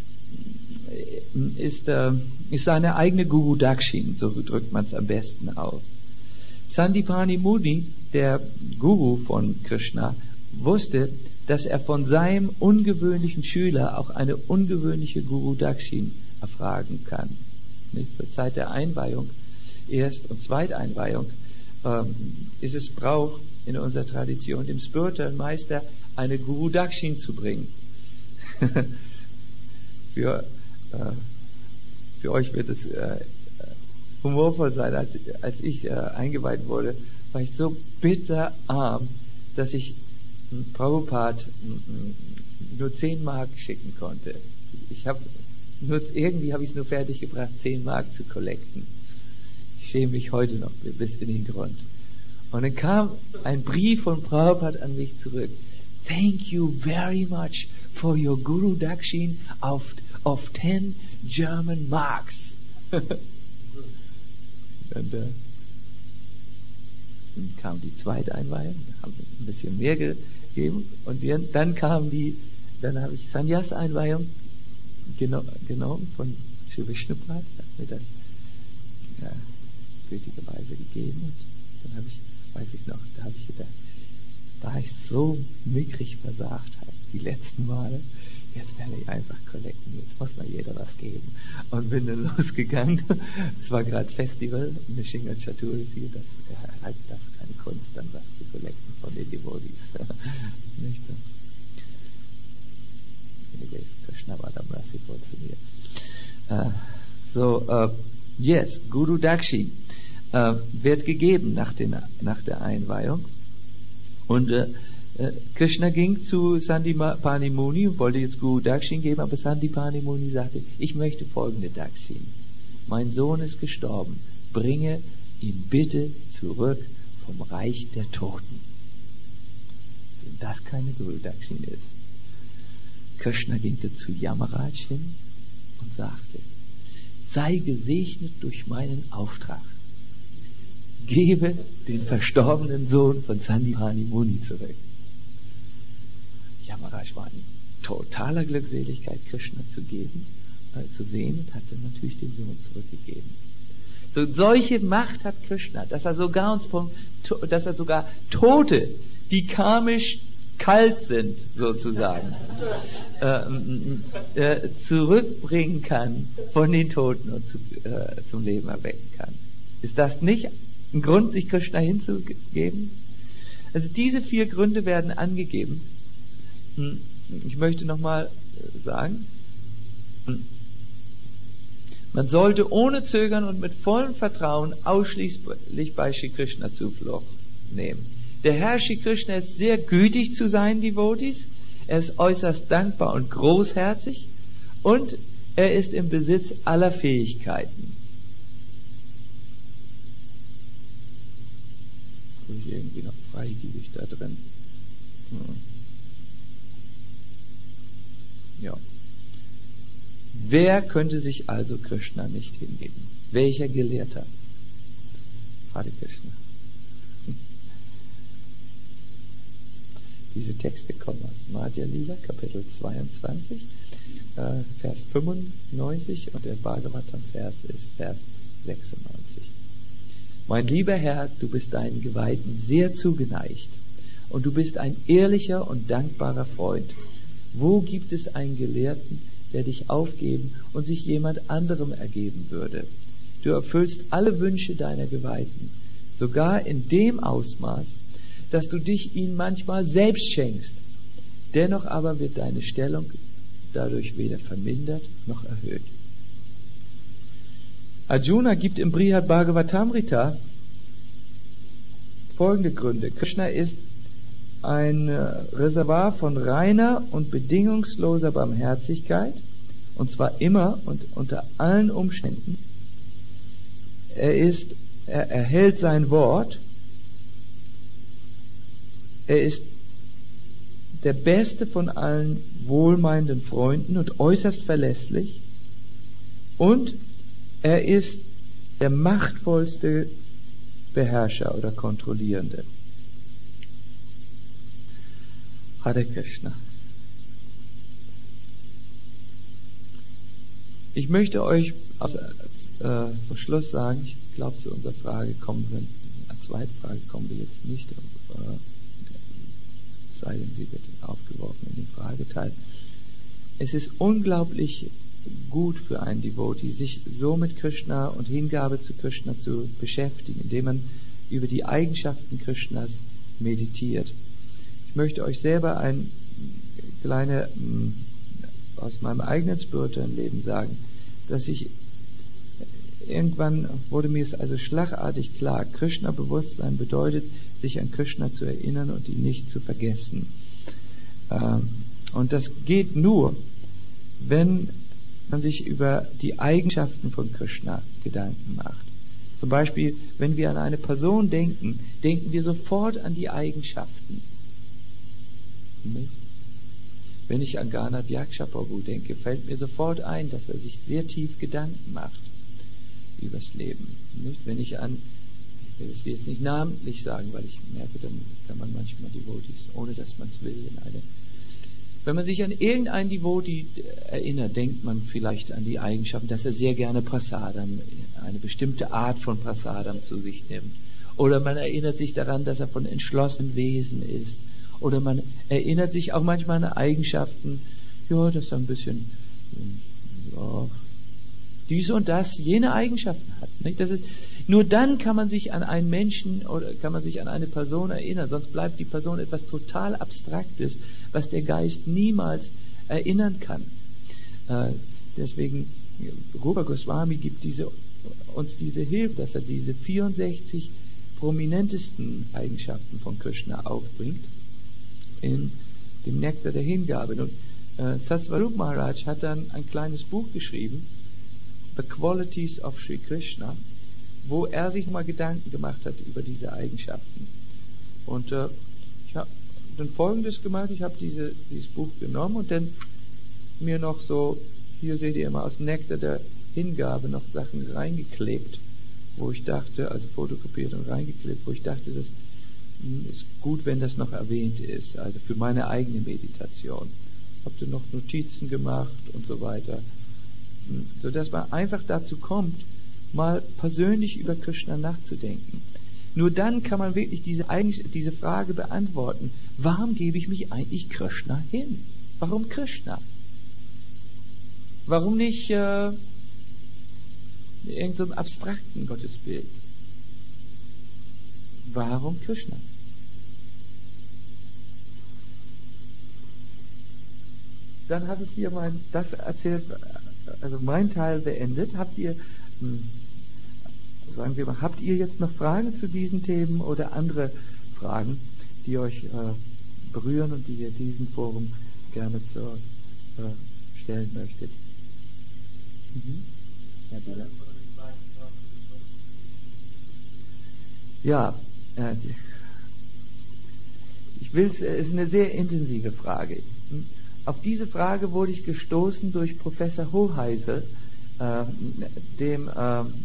ist, äh, ist seine eigene Guru Dakshin, so drückt man es am besten auf. Sandipani Muni, der Guru von Krishna, wusste, dass er von seinem ungewöhnlichen Schüler auch eine ungewöhnliche Guru Dakshin erfragen kann. Nicht? Zur Zeit der Einweihung, Erst- und Zweiteinweihung, ähm, ist es Brauch in unserer Tradition, dem spirituellen Meister eine Guru Dakshin zu bringen. für, äh, für euch wird es äh, humorvoll sein. Als, als ich äh, eingeweiht wurde, war ich so bitterarm, dass ich m, Prabhupada m, m, nur zehn Mark schicken konnte. Ich, ich habe nur irgendwie habe ich es nur fertig gebracht, zehn Mark zu kollekten. Ich schäme mich heute noch bis in den Grund. Und dann kam ein Brief von Prabhupada an mich zurück. Thank you very much for your Guru Dakshin of, of ten German marks. Und äh, dann kam die zweite Einweihung, haben ein bisschen mehr gegeben. Und die, dann kam die, dann habe ich Sannyas-Einweihung geno, genommen von Sri Vishnupad, hat mir das ja, gütigerweise gegeben. Und dann habe ich, weiß ich noch, da habe ich gedacht, da ich so mickrig versagt habe, die letzten Male, jetzt werde ich einfach kollekten, jetzt muss mal jeder was geben. Und bin dann losgegangen. Es war gerade Festival, Nishinga Chaturthi, das äh, halt das keine Kunst, dann was zu kollekten von den Devotees. Nicht? Anyways, Krishna war da merciful zu mir. Uh, so, uh, yes, Guru Dakshin uh, wird gegeben nach, den, nach der Einweihung. Und uh, Krishna ging zu Sandipani Muni und wollte jetzt Guru Dakshin geben, aber Sandipani Muni sagte, ich möchte folgende Dakshin. Mein Sohn ist gestorben, bringe ihn bitte zurück vom Reich der Toten. Wenn das keine Guru Dakshin ist. Krishna ging zu Yamaraj hin und sagte, sei gesegnet durch meinen Auftrag. gebe den verstorbenen Sohn von Sandipani Muni zurück. Yamaraj war in totaler Glückseligkeit, Krishna zu geben, äh, zu sehen, und hat dann natürlich den Sohn zurückgegeben. So, solche Macht hat Krishna, dass er sogar uns vom, dass er sogar Tote, die karmisch kalt sind, sozusagen, äh, äh, zurückbringen kann von den Toten und zu, äh, zum Leben erwecken kann. Ist das nicht ein Grund, sich Krishna hinzugeben? Also diese vier Gründe werden angegeben. Ich möchte nochmal sagen, man sollte ohne Zögern und mit vollem Vertrauen ausschließlich bei Shri Krishna Zuflucht nehmen. Der Herr Shri Krishna ist sehr gütig zu seinen Devotis, er ist äußerst dankbar und großherzig und er ist im Besitz aller Fähigkeiten. Bin ich irgendwie noch freigebig da drin? Hm. Ja. Wer könnte sich also Krishna nicht hingeben? Welcher Gelehrter? Hare Krishna. Diese Texte kommen aus Madhya Lila, Kapitel zweiundzwanzig, äh, Vers fünfundneunzig, und der Bhagavatam-Vers ist Vers sechsundneunzig. Mein lieber Herr, du bist deinen Geweihten sehr zugeneigt und du bist ein ehrlicher und dankbarer Freund. Wo gibt es einen Gelehrten, der dich aufgeben und sich jemand anderem ergeben würde? Du erfüllst alle Wünsche deiner Geweihten, sogar in dem Ausmaß, dass du dich ihnen manchmal selbst schenkst. Dennoch aber wird deine Stellung dadurch weder vermindert noch erhöht. Arjuna gibt im Brihad Bhagavatamrita folgende Gründe. Krishna ist ein Reservoir von reiner und bedingungsloser Barmherzigkeit, und zwar immer und unter allen Umständen. Er ist, er erhält sein Wort. Er ist der beste von allen wohlmeinenden Freunden und äußerst verlässlich. Und er ist der machtvollste Beherrscher oder Kontrollierende. Hare Krishna. Ich möchte euch also, äh, zum Schluss sagen, ich glaube, zu unserer Frage kommen wir, der zweiten Frage kommen wir jetzt nicht, äh, es sei denn, sie wird aufgeworfen in den Frageteil. Es ist unglaublich gut für einen Devotee, sich so mit Krishna und Hingabe zu Krishna zu beschäftigen, indem man über die Eigenschaften Krishnas meditiert. Ich möchte euch selber ein kleine aus meinem eigenen spirituellen Leben sagen, dass ich irgendwann wurde mir es also schlagartig klar, Krishna-Bewusstsein bedeutet, sich an Krishna zu erinnern und ihn nicht zu vergessen. Und das geht nur, wenn man sich über die Eigenschaften von Krishna Gedanken macht. Zum Beispiel, wenn wir an eine Person denken, denken wir sofort an die Eigenschaften. Nicht? Wenn ich an Ganadhyaksha Prabhu denke, fällt mir sofort ein, dass er sich sehr tief Gedanken macht übers Leben. Nicht? Wenn ich an, ich will es jetzt nicht namentlich sagen, weil ich merke, dann kann man manchmal Devotees, ohne dass man es will, in eine. Wenn man sich an irgendeinen Devotee erinnert, denkt man vielleicht an die Eigenschaften, dass er sehr gerne Prasadam, eine bestimmte Art von Prasadam zu sich nimmt. Oder man erinnert sich daran, dass er von entschlossenem Wesen ist. Oder man erinnert sich auch manchmal an Eigenschaften, ja, dass er ein bisschen, ja, dies und das, jene Eigenschaften hat. Nicht? Das ist, nur dann kann man sich an einen Menschen oder kann man sich an eine Person erinnern, sonst bleibt die Person etwas total Abstraktes, was der Geist niemals erinnern kann. Äh, deswegen, Rupa Goswami gibt diese, uns diese Hilfe, dass er diese vierundsechzig prominentesten Eigenschaften von Krishna aufbringt in dem Nektar der Hingabe. Und äh, Satsvarup Maharaj hat dann ein kleines Buch geschrieben, The Qualities of Sri Krishna, wo er sich nochmal Gedanken gemacht hat über diese Eigenschaften. Und äh, ich habe dann Folgendes gemacht, ich habe diese, dieses Buch genommen und dann mir noch so, hier seht ihr immer aus Nektar der Hingabe noch Sachen reingeklebt. wo ich dachte, also fotokopiert und reingeklebt, wo ich dachte, das ist gut, wenn das noch erwähnt ist, also für meine eigene Meditation. Habt ihr noch Notizen gemacht und so weiter, sodass man einfach dazu kommt, mal persönlich über Krishna nachzudenken. Nur dann kann man wirklich diese, diese Frage beantworten, warum gebe ich mich eigentlich Krishna hin? Warum Krishna? Warum nicht äh, irgend so einem abstrakten Gottesbild? Warum Krishna? Dann habe ich hier mein, das erzählt, also mein Teil beendet. Habt ihr, sagen wir mal, habt ihr jetzt noch Fragen zu diesen Themen oder andere Fragen, die euch äh, berühren und die ihr diesem Forum gerne zu, äh, stellen möchtet? Mhm. Ja, bitte. Ja, äh, die, ich will es, es ist eine sehr intensive Frage. Auf diese Frage wurde ich gestoßen durch Professor Hoheisel, äh, dem, äh, äh,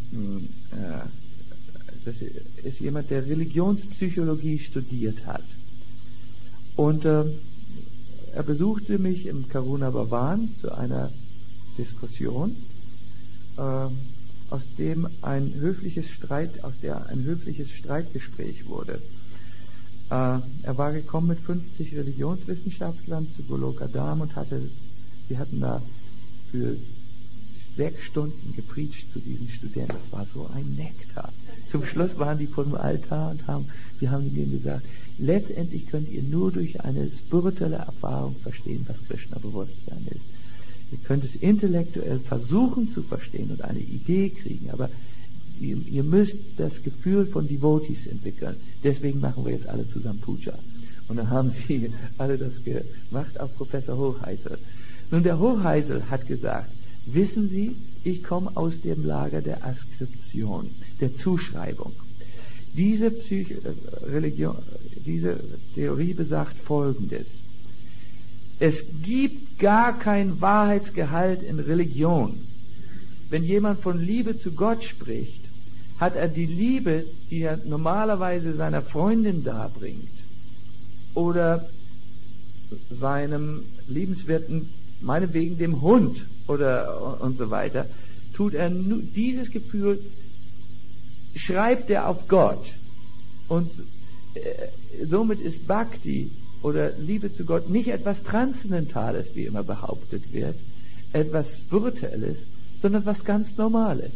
das ist jemand, der Religionspsychologie studiert hat. Und äh, er besuchte mich im Karuna Bhavan zu einer Diskussion, äh, aus dem ein höfliches Streit, aus der ein höfliches Streitgespräch wurde. Äh, er war gekommen mit fünfzig Religionswissenschaftlern zu Goloka Dham und hatte, wir hatten da für sechs Stunden gepreacht zu diesen Studenten. Das war so ein Nektar. Zum Schluss waren die vor dem Altar und haben, wir haben ihnen gesagt, letztendlich könnt ihr nur durch eine spirituelle Erfahrung verstehen, was Krishna-Bewusstsein ist. Ihr könnt es intellektuell versuchen zu verstehen und eine Idee kriegen, aber ihr, ihr müsst das Gefühl von Devotees entwickeln. Deswegen machen wir jetzt alle zusammen Puja. Und dann haben sie alle das gemacht, auch Professor Hoheisel. Nun, der Hoheisel hat gesagt, wissen Sie, ich komme aus dem Lager der Askription, der Zuschreibung. Diese, Psych- Religion, diese Theorie besagt Folgendes. Es gibt gar kein Wahrheitsgehalt in Religion. Wenn jemand von Liebe zu Gott spricht, hat er die Liebe, die er normalerweise seiner Freundin darbringt oder seinem liebenswerten, meinetwegen dem Hund oder und so weiter, tut er nur dieses Gefühl, schreibt er auf Gott. Und äh, somit ist Bhakti oder Liebe zu Gott nicht etwas Transzendentales, wie immer behauptet wird, etwas Spirituelles, sondern was ganz Normales.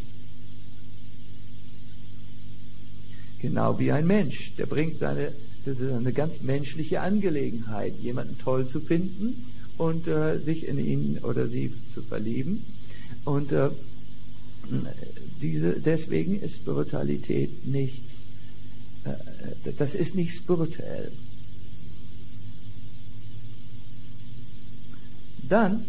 Genau wie ein Mensch, der bringt seine, das ist eine ganz menschliche Angelegenheit, jemanden toll zu finden und äh, sich in ihn oder sie zu verlieben. Und äh, diese, deswegen ist Spiritualität nichts, äh, das ist nicht spirituell. Dann,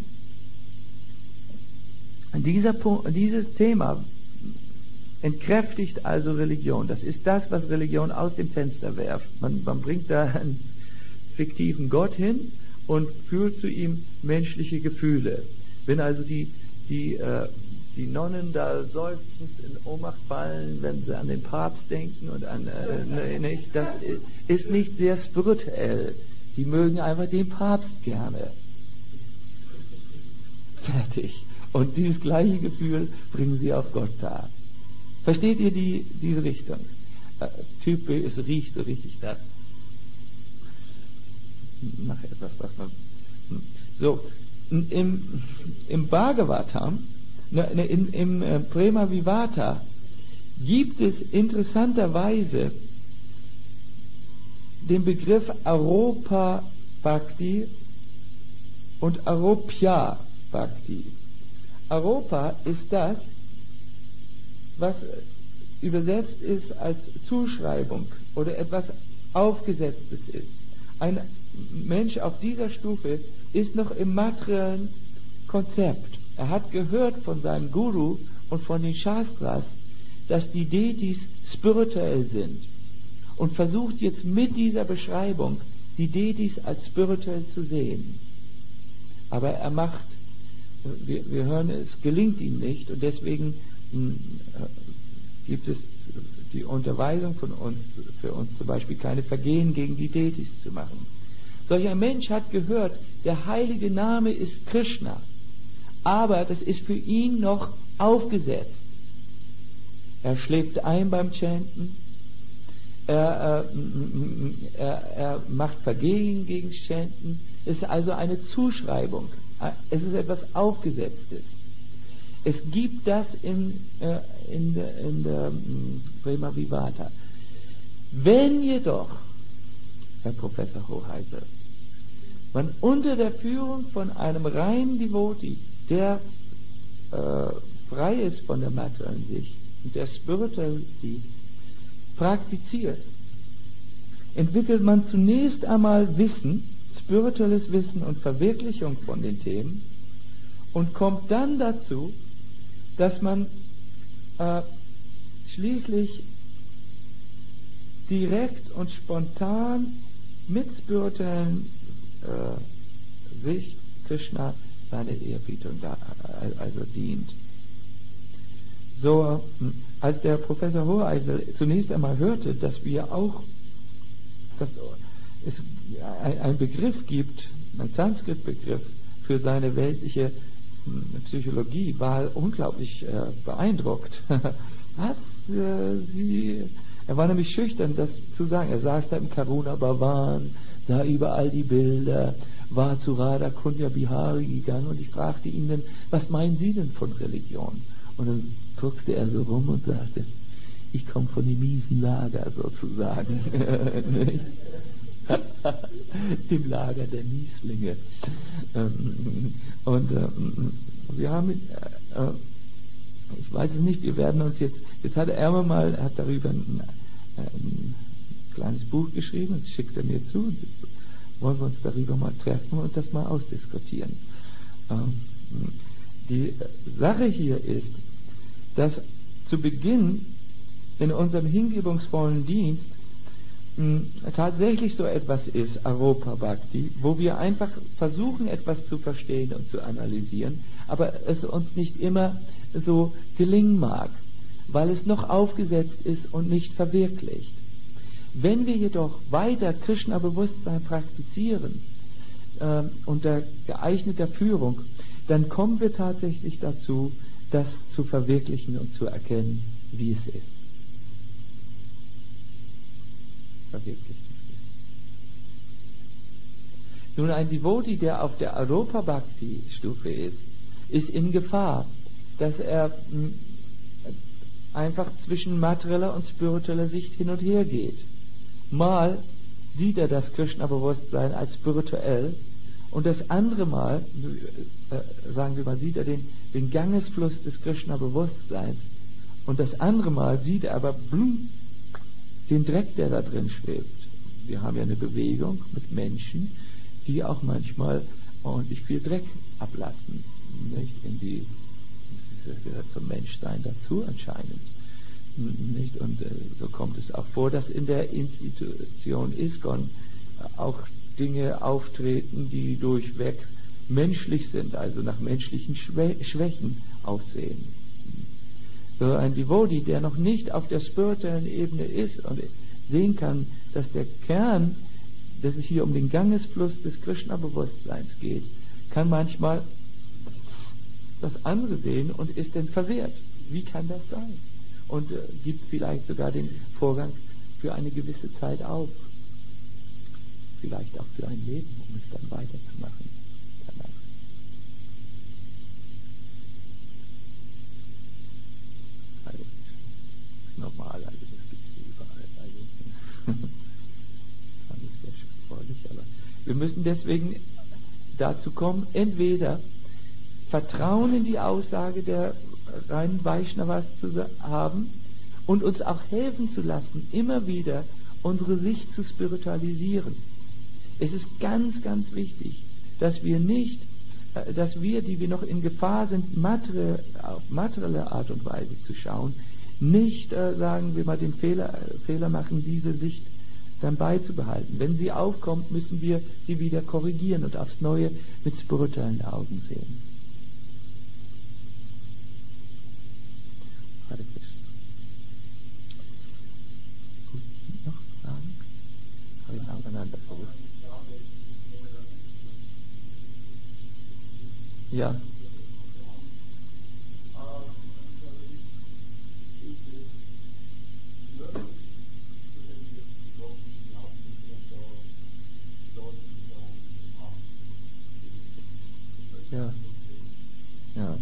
dieser Punkt, dieses Thema entkräftigt also Religion. Das ist das, was Religion aus dem Fenster werft. Man, man bringt da einen fiktiven Gott hin und fühlt zu ihm menschliche Gefühle. Wenn also die, die, äh, die Nonnen da seufzend in Ohnmacht fallen, wenn sie an den Papst denken und an, äh, nicht, das ist nicht sehr spirituell. Die mögen einfach den Papst gerne. Fertig. Und dieses gleiche Gefühl bringen sie auf Gott dar. Versteht ihr die, diese Richtung? Äh, Typ B, es riecht so richtig das. Nach etwas, was man. So, im, im Bhagavatam, ne, ne, in, im äh, Prema Vivata, gibt es interessanterweise den Begriff Aropa Bhakti und Aropya Bhakti. Aropa ist das, was übersetzt ist als Zuschreibung oder etwas Aufgesetztes ist. Ein Mensch auf dieser Stufe ist noch im materiellen Konzept. Er hat gehört von seinem Guru und von den Shastras, dass die Deities spirituell sind und versucht jetzt mit dieser Beschreibung die Deities als spirituell zu sehen. Aber er macht, wir, wir hören, es gelingt ihm nicht und deswegen äh, gibt es die Unterweisung von uns, für uns zum Beispiel keine Vergehen gegen die Deities zu machen. Solch ein Mensch hat gehört, der heilige Name ist Krishna, aber das ist für ihn noch aufgesetzt. Er schläft ein beim Chanten, er, äh, er, er macht Vergehen gegen Chanten. Es ist also eine Zuschreibung, es ist etwas Aufgesetztes. Es gibt das in, äh, in der, in der Prema Vivata. Wenn jedoch, Herr Professor Hoheisel, man unter der Führung von einem reinen Devotee, der äh, frei ist von der materiellen Sicht und der spirituell sieht, praktiziert, entwickelt man zunächst einmal Wissen, spirituelles Wissen und Verwirklichung von den Themen und kommt dann dazu, dass man äh, schließlich direkt und spontan mit spirituellen äh, Sicht Krishna seine Ehrbietung da, also dient. So, als der Professor Hoheisel zunächst einmal hörte, dass wir auch, dass es einen Begriff gibt, einen Sanskrit-Begriff für seine weltliche Psychologie, war er unglaublich äh, beeindruckt. Was? Äh, Sie, er war nämlich schüchtern, das zu sagen. Er saß da im Karuna Bhavan, sah überall die Bilder, war zu Radha Kundya Bihari gegangen und ich fragte ihn dann, was meinen Sie denn von Religion? Und dann druckste er so rum und sagte, ich komme von dem miesen Lager sozusagen. Dem Lager der Mieslinge. Und wir haben, ich weiß es nicht, wir werden uns jetzt, jetzt hat er mal, er hat darüber ein, ein kleines Buch geschrieben, das schickt er mir zu, und jetzt wollen wir uns darüber mal treffen und das mal ausdiskutieren. Die Sache hier ist, dass zu Beginn in unserem hingebungsvollen Dienst tatsächlich so etwas ist, Aropa Bhakti, wo wir einfach versuchen, etwas zu verstehen und zu analysieren, aber es uns nicht immer so gelingen mag, weil es noch aufgesetzt ist und nicht verwirklicht. Wenn wir jedoch weiter Krishna-Bewusstsein praktizieren, äh, unter geeigneter Führung, dann kommen wir tatsächlich dazu, das zu verwirklichen und zu erkennen, wie es ist. Verwirklicht. Nun, ein Devotee, der auf der Aropa Bhakti Stufe ist, ist in Gefahr, dass er mh, einfach zwischen materieller und spiritueller Sicht hin und her geht. Mal sieht er das Krishna-Bewusstsein als spirituell und das andere Mal, äh, sagen wir mal, sieht er den, den Gangesfluss des Krishna-Bewusstseins und das andere Mal sieht er aber blum, den Dreck, der da drin schwebt. Wir haben ja eine Bewegung mit Menschen, die auch manchmal ordentlich viel Dreck ablassen. Nicht? In die, das gehört zum Menschsein dazu anscheinend. Nicht? Und äh, so kommt es auch vor, dass in der Institution ISKCON auch Dinge auftreten, die durchweg menschlich sind, also nach menschlichen Schwä- Schwächen aussehen. So ein Devotee, der noch nicht auf der spirituellen Ebene ist und sehen kann, dass der Kern, dass es hier um den Gangesfluss des Krishna-Bewusstseins geht, kann manchmal das andere sehen und ist dann verwirrt. Wie kann das sein? Und äh, gibt vielleicht sogar den Vorgang für eine gewisse Zeit auf. Vielleicht auch für ein Leben, um es dann weiterzumachen. Danach. Also, das ist normal, also das gibt es überall. Also, das fand ich sehr erfreulich, aber wir müssen deswegen dazu kommen, entweder Vertrauen in die Aussage der reinen Vaishnavas zu haben und uns auch helfen zu lassen, immer wieder unsere Sicht zu spiritualisieren. Es ist ganz, ganz wichtig, dass wir nicht, dass wir, die wir noch in Gefahr sind, materielle, auf materielle Art und Weise zu schauen, nicht, äh, sagen wir mal, den Fehler, Fehler machen, diese Sicht dann beizubehalten. Wenn sie aufkommt, müssen wir sie wieder korrigieren und aufs Neue mit spirituellen Augen sehen. interessanter Vogel. Ja. Ja. Ja.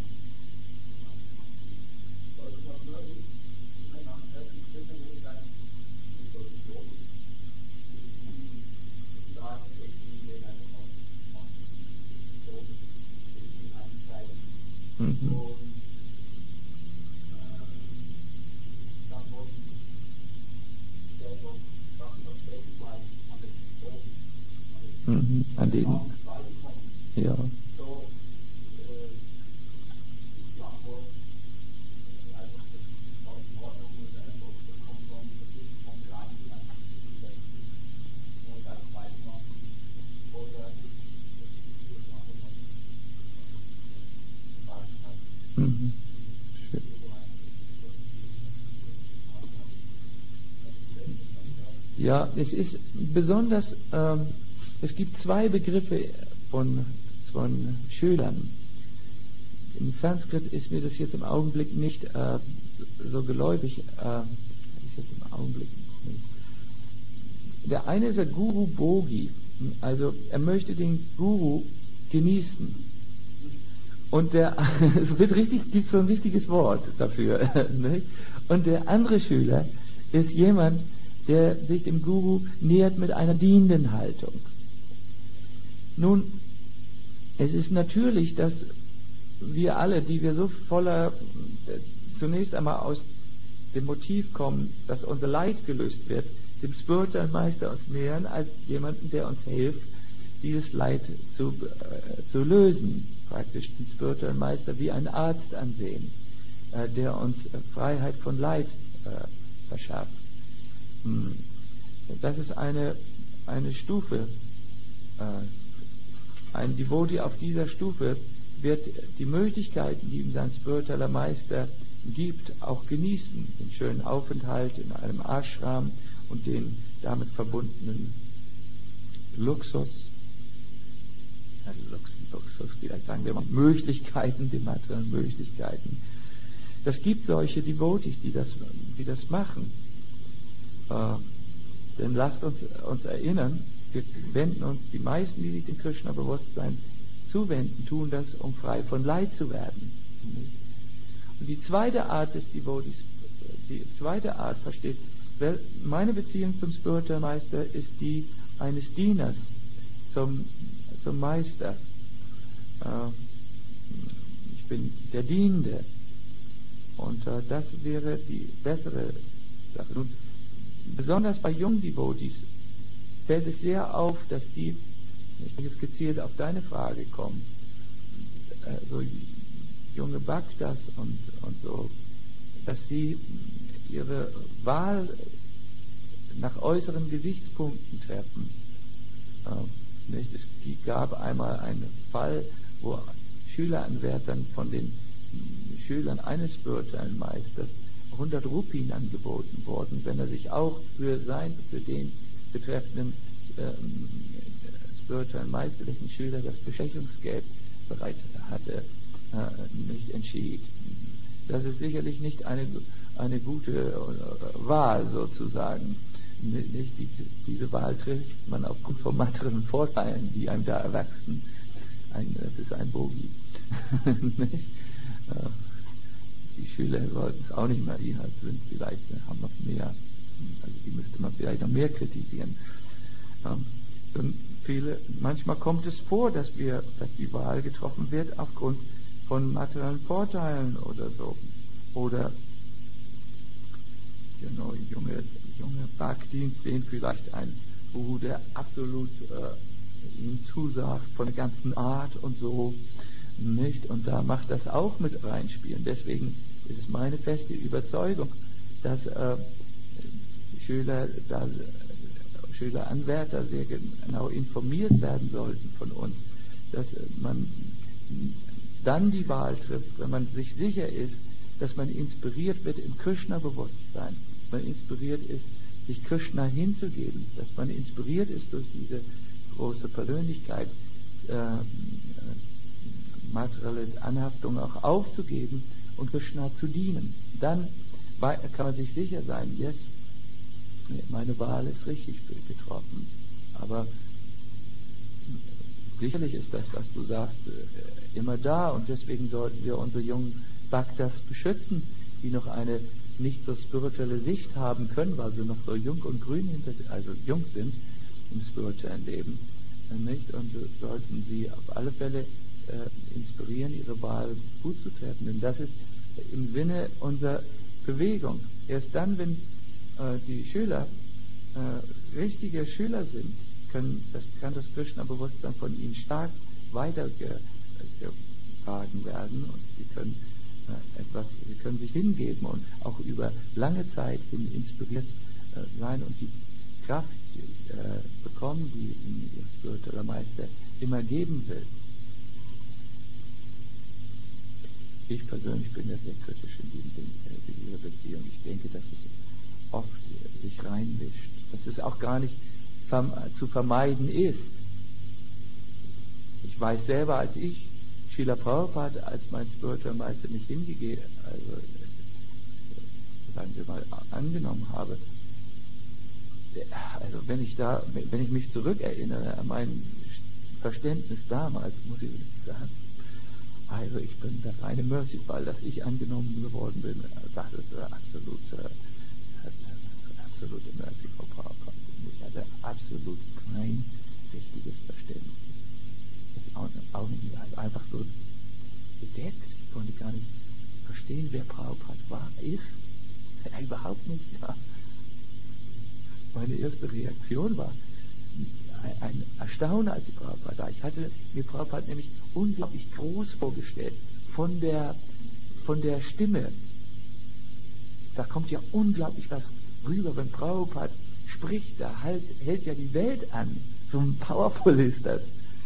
Mhm. Mhm. An den, ja. Mhm. Schön. Ja, es ist besonders, ähm, es gibt zwei Begriffe von, von Schülern. Im Sanskrit ist mir das jetzt im Augenblick nicht äh, so, so geläufig. Äh, ist jetzt im Augenblick nicht. Der eine ist der Guru Bhogi, also er möchte den Guru genießen. Und der, es wird richtig, gibt so ein richtiges Wort dafür. Nicht? Und der andere Schüler ist jemand, der sich dem Guru nähert mit einer dienenden Haltung. Nun, es ist natürlich, dass wir alle, die wir so voller, zunächst einmal aus dem Motiv kommen, dass unser Leid gelöst wird, dem spirituellen Meister uns nähern, als jemanden, der uns hilft, dieses Leid zu, äh, zu lösen. Praktisch den spirituellen Meister wie einen Arzt ansehen, äh, der uns äh, Freiheit von Leid äh, verschafft. Hm. Das ist eine, eine Stufe. Äh, ein Devotee auf dieser Stufe wird die Möglichkeiten, die ihm sein spiritueller Meister gibt, auch genießen. Den schönen Aufenthalt in einem Ashram und den damit verbundenen Luxus. Ja, Luxus, Luxus, vielleicht sagen wir mal Möglichkeiten, die materiellen Möglichkeiten. Das gibt solche Devotees, die das, die das machen. Äh, denn lasst uns uns erinnern, wir wenden uns, die meisten, die sich dem Krishna-Bewusstsein zuwenden, tun das, um frei von Leid zu werden. Und die zweite Art des Devotees, die zweite Art versteht, weil meine Beziehung zum spirituellen Meister ist die eines Dieners zum, zum Meister. Äh, ich bin der Dienende. Und äh, das wäre die bessere Sache. Nun, besonders bei jungen Devotees fällt es sehr auf, dass die, ich will jetzt gezielt auf deine Frage kommen, äh, so junge Bhaktas und, und so, dass sie ihre Wahl nach äußeren Gesichtspunkten treffen. Äh, nicht? Es gab einmal einen Fall, wo Schüleranwärtern von den Schülern eines spirituellen Meisters hundert Rupien angeboten wurden, wenn er sich auch für sein, für den betreffenden äh, spirituellen Meister, dessen Schüler das Bestechungsgeld bereit hatte, äh, nicht entschied. Das ist sicherlich nicht eine, eine gute äh, Wahl sozusagen. Nicht, die, diese Wahl trifft man aufgrund von materiellen Vorteilen, die einem da erwachsen. Ein, das ist ein Bogi. Nicht? Äh, die Schüler sollten es auch nicht mehr, die halt sind vielleicht, haben noch mehr, also die müsste man vielleicht noch mehr kritisieren. Ähm, so viele, manchmal kommt es vor, dass wir, dass die Wahl getroffen wird aufgrund von materiellen Vorteilen oder so. Oder you know, junge, junge Bhaktis sehen vielleicht einen Guru, der absolut äh, ihnen zusagt von der ganzen Art und so, nicht? Und da macht das auch mit reinspielen. Deswegen ist es meine feste Überzeugung, dass äh, Schüler, da, Schüleranwärter sehr genau informiert werden sollten von uns, dass man dann die Wahl trifft, wenn man sich sicher ist, dass man inspiriert wird im Krishna-Bewusstsein, dass man inspiriert ist sich Krishna hinzugeben, dass man inspiriert ist durch diese große Persönlichkeit, äh, materielle Anhaftung auch aufzugeben und Krishna zu dienen. Dann kann man sich sicher sein, yes, meine Wahl ist richtig getroffen. Aber sicherlich ist das, was du sagst, immer da, und deswegen sollten wir unsere jungen Bhaktas beschützen, die noch eine nicht so spirituelle Sicht haben können, weil sie noch so jung und grün hinter, also jung sind im spirituellen Leben, nicht? Und wir sollten sie auf alle Fälle äh, inspirieren, ihre Wahl gut zu treffen, denn das ist im Sinne unserer Bewegung. Erst dann, wenn äh, die Schüler äh, richtige Schüler sind, können das, kann das Krishna-Bewusstsein von ihnen stark weitergetragen werden, und sie können äh, etwas, sie können sich hingeben und auch über lange Zeit hin inspiriert äh, sein und die Kraft äh, bekommen, die ihnen ihr spiritueller Meister immer geben will. Ich persönlich bin ja sehr kritisch in, diesem, in dieser Beziehung. Ich denke, dass es oft sich reinmischt, dass es auch gar nicht zu vermeiden ist. Ich weiß selber, als ich Srila Prabhupada als mein spiritueller Meister mich hingegeben, also sagen wir mal, angenommen habe, also wenn ich da, wenn ich mich zurückerinnere an mein Verständnis damals, muss ich sagen, also ich bin der reine Mercy-Fall, dass ich angenommen geworden bin. Das ist absolut, absolute Mercy von Prabhupada. Ich hatte absolut kein richtiges Verständnis. Ist auch, auch nicht einfach so bedeckt. Ich konnte gar nicht verstehen, wer Prabhupada war, ist. Ja, überhaupt nicht. Ja. Meine erste Reaktion war ein, ein Erstaunen, als ich Prabhupada sah. Ich hatte mir Prabhupada nämlich unglaublich groß vorgestellt. Von der, von der Stimme. Da kommt ja unglaublich was rüber, wenn Prabhupada spricht, da halt, hält ja die Welt an. So powerful ist das.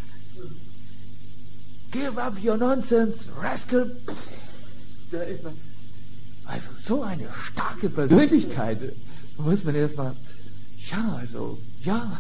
Give up your nonsense, rascal. Da ist man, also so eine starke Persönlichkeit. Da muss man erstmal, ja, also, ja.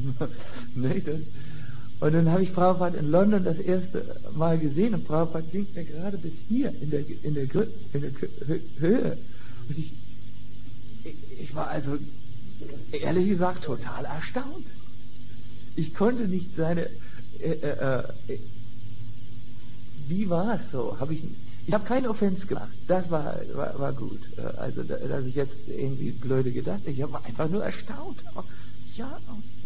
Und dann habe ich Prabhupada in London das erste Mal gesehen, und Prabhupada ging mir gerade bis hier in der, in der, in der Höhe. Und ich, ich war also ehrlich gesagt total erstaunt. Ich konnte nicht seine, äh, äh, äh, wie war es so? Hab ich ich habe keinen Offense gemacht. Das war, war, war gut. Also, dass ich jetzt irgendwie blöde gedacht habe. Ich war einfach nur erstaunt. Ja.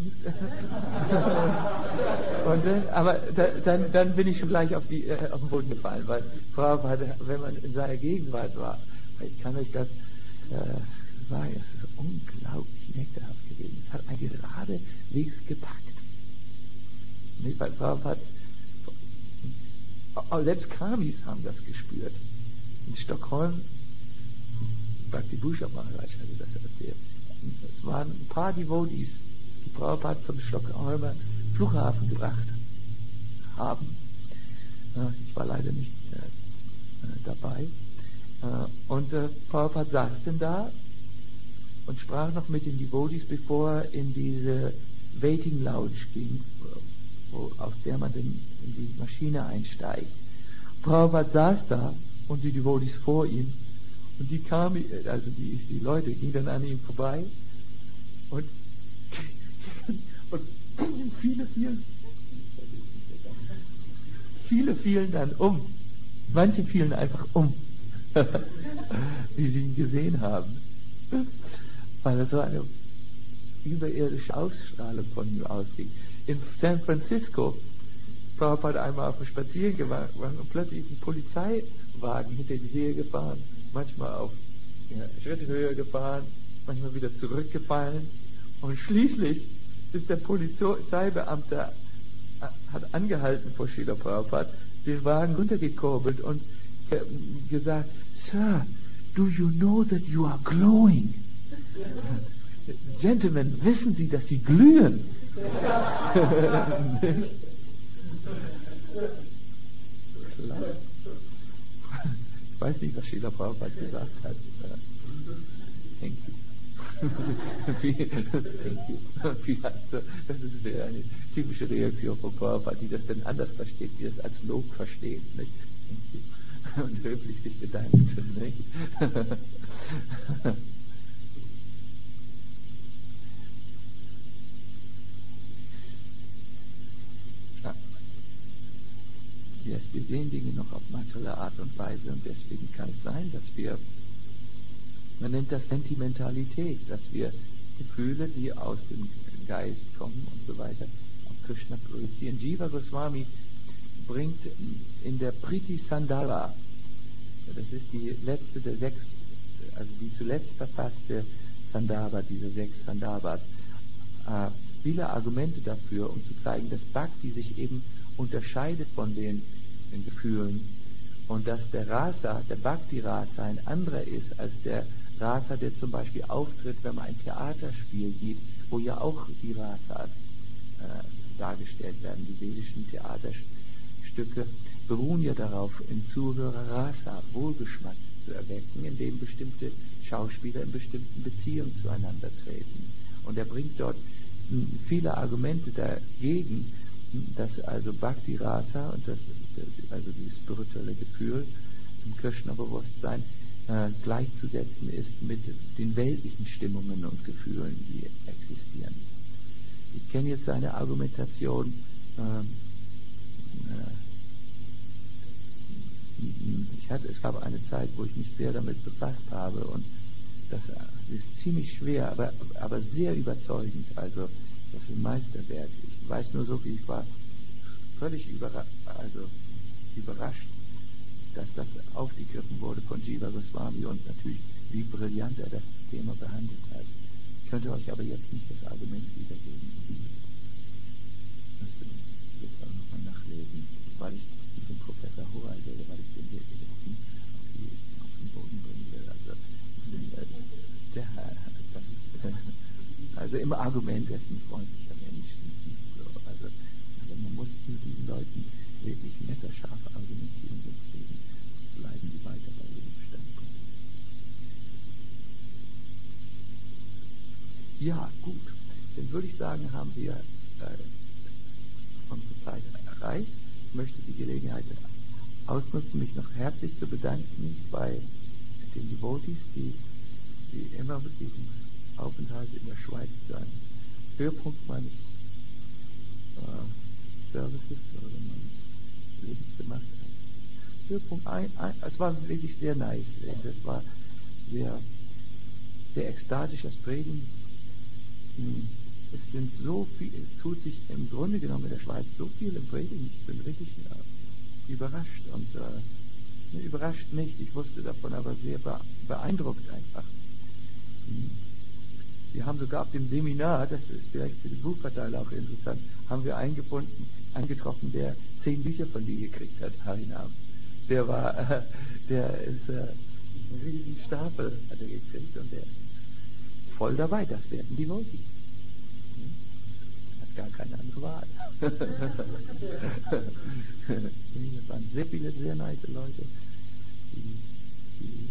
Und dann, aber da, dann, dann bin ich schon gleich auf, die, äh, auf den Boden gefallen, weil Prabhupada, wenn man in seiner Gegenwart war, ich kann euch das äh, sagen, es ist unglaublich nektarhaft gewesen. Es hat einen geradewegs gepackt. Nicht? Weil Prabhupada, selbst Kamis haben das gespürt. In Stockholm, Bhakti Bhusha Maharaj hatte das erzählt. Es waren ein paar Devotees, die Prabhupada zum Stockholmer Flughafen gebracht haben. Ich war leider nicht äh, dabei. Und äh, Prabhupada saß denn da und sprach noch mit den Devotees, bevor er in diese Waiting Lounge ging, wo, aus der man dann in die Maschine einsteigt. Prabhupada saß da und die Devotees vor ihm, und die kamen, also die, die Leute gingen dann an ihm vorbei, und, und viele fielen, viele fielen dann um. Manche fielen einfach um, wie sie ihn gesehen haben, weil er so eine überirdische Ausstrahlung von ihm ausging. In San Francisco ist Prabhupada einmal auf dem Spaziergang und plötzlich ist ein Polizeiwagen hinter ihm hergefahren, manchmal auf ja, Schritthöhe gefahren, manchmal wieder zurückgefallen, und schließlich ist der Polizeibeamte hat angehalten vor Srila Prabhupada, den Wagen runtergekurbelt und äh, gesagt, Sir, do you know that you are glowing? Gentlemen, wissen Sie, dass Sie glühen? Ich weiß nicht, was Srila Prabhupada gesagt hat. Thank you. Thank you. Das ist wieder eine typische Reaktion von Prabhupada, die das dann anders versteht, die das als Lob versteht. Nicht? Thank you. Und höflich sich bedankt. Nicht? Yes, wir sehen Dinge noch auf materielle Art und Weise und deswegen kann es sein, dass wir, man nennt das Sentimentalität, dass wir Gefühle, die aus dem Geist kommen und so weiter, auf Krishna projizieren. Jiva Goswami bringt in der Priti Sandala, das ist die letzte der sechs, also die zuletzt verfasste Sandava, diese sechs Sandavas, äh, viele Argumente dafür, um zu zeigen, dass Bhakti sich eben unterscheidet von den, den Gefühlen und dass der Rasa, der Bhakti-Rasa ein anderer ist als der Rasa, der zum Beispiel auftritt, wenn man ein Theaterspiel sieht, wo ja auch die Rasas äh, dargestellt werden. Die vedischen Theaterstücke beruhen ja darauf, im Zuhörer Rasa, Wohlgeschmack zu erwecken, indem bestimmte Schauspieler in bestimmten Beziehungen zueinander treten. Und er bringt dort viele Argumente dagegen, dass also Bhakti Rasa und das, also dieses spirituelle Gefühl im Krishna-Bewusstsein äh, gleichzusetzen ist mit den weltlichen Stimmungen und Gefühlen, die existieren. Ich kenne jetzt seine Argumentation, äh, äh, ich hatte, es gab eine Zeit, wo ich mich sehr damit befasst habe und das ist ziemlich schwer, aber, aber sehr überzeugend, also das ist ein Meisterwerk. Ich weiß nur so viel, ich war völlig überra also überrascht, dass das aufgegriffen wurde von Jiva Goswami und natürlich, wie brillant er das Thema behandelt hat. Ich könnte euch aber jetzt nicht das Argument wiedergeben. Das äh, jetzt auch nochmal nachlesen, weil ich mit dem Professor Horay rede, weil ich den wirklich auf den, auf den Boden bringen will. Also, äh, der, das ist, äh, also im Argument ist ein freundlicher Mensch. So, also, also man muss mit diesen Leuten wirklich messerscharf argumentieren, deswegen bleiben die weiter bei ihrem Standpunkt. Ja, gut. Dann würde ich sagen, haben wir äh, unsere Zeit erreicht. Ich möchte die Gelegenheit ausnutzen, mich noch herzlich zu bedanken bei den Devotees, die, die immer mit diesem Aufenthalt in der Schweiz zu einem Höhepunkt meines äh, Services oder meines Lebens gemacht hat. Höhepunkt ein, ein, es war wirklich sehr nice. Es war sehr, sehr ekstatisch, das Predigen. Es sind so viel, es tut sich im Grunde genommen in der Schweiz so viel im Predigen. Ich bin richtig äh, überrascht und äh, ne, überrascht nicht, ich wusste davon, aber sehr beeindruckt einfach. Wir haben sogar auf dem Seminar, das ist vielleicht für den Buchverteiler auch interessant, haben wir eingefunden, eingetroffen, der zehn Bücher von dir gekriegt hat, Harinam. Der war, äh, der ist äh, einen riesen Stapel hat er gekriegt und der ist voll dabei, das werden die Devotees. Hat gar keine andere Wahl. Das waren sehr viele, sehr nice Leute, die, die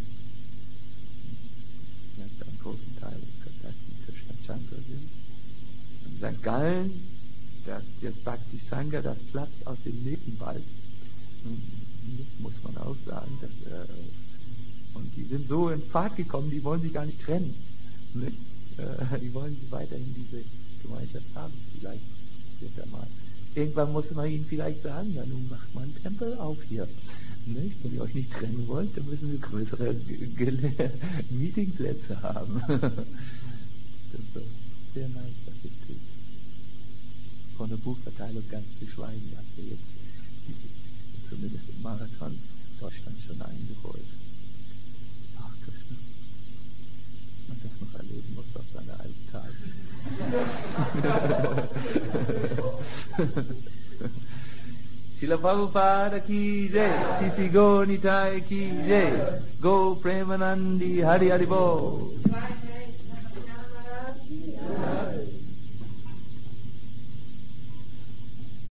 jetzt einen großen Teil mit Krishna Chandra sind. In Sankt Gallen, das, das Bhakti Sangha, das platzt aus dem Nebenwald. Muss man auch sagen, dass, äh, und die sind so in Fahrt gekommen, die wollen sich gar nicht trennen. Nicht? Äh, die wollen weiterhin diese Gemeinschaft haben. Vielleicht wird er mal. Irgendwann muss man ihnen vielleicht sagen, ja nun macht man einen Tempel auf hier. Nicht? Wenn ihr euch nicht trennen wollt, dann müssen wir größere Meetingplätze haben. Das ist sehr nice, dass ihr tut. Von der Buchverteilung ganz zu schweigen, habt ihr jetzt zumindest im Marathon Deutschland schon eingeholt. Ach, Krishna. Man das noch erleben muss auf seine alten Tage. Srila Prabhupada ki jai, Sisi Go Nitai ki jai, Go Premanandi Hari Hari Bo.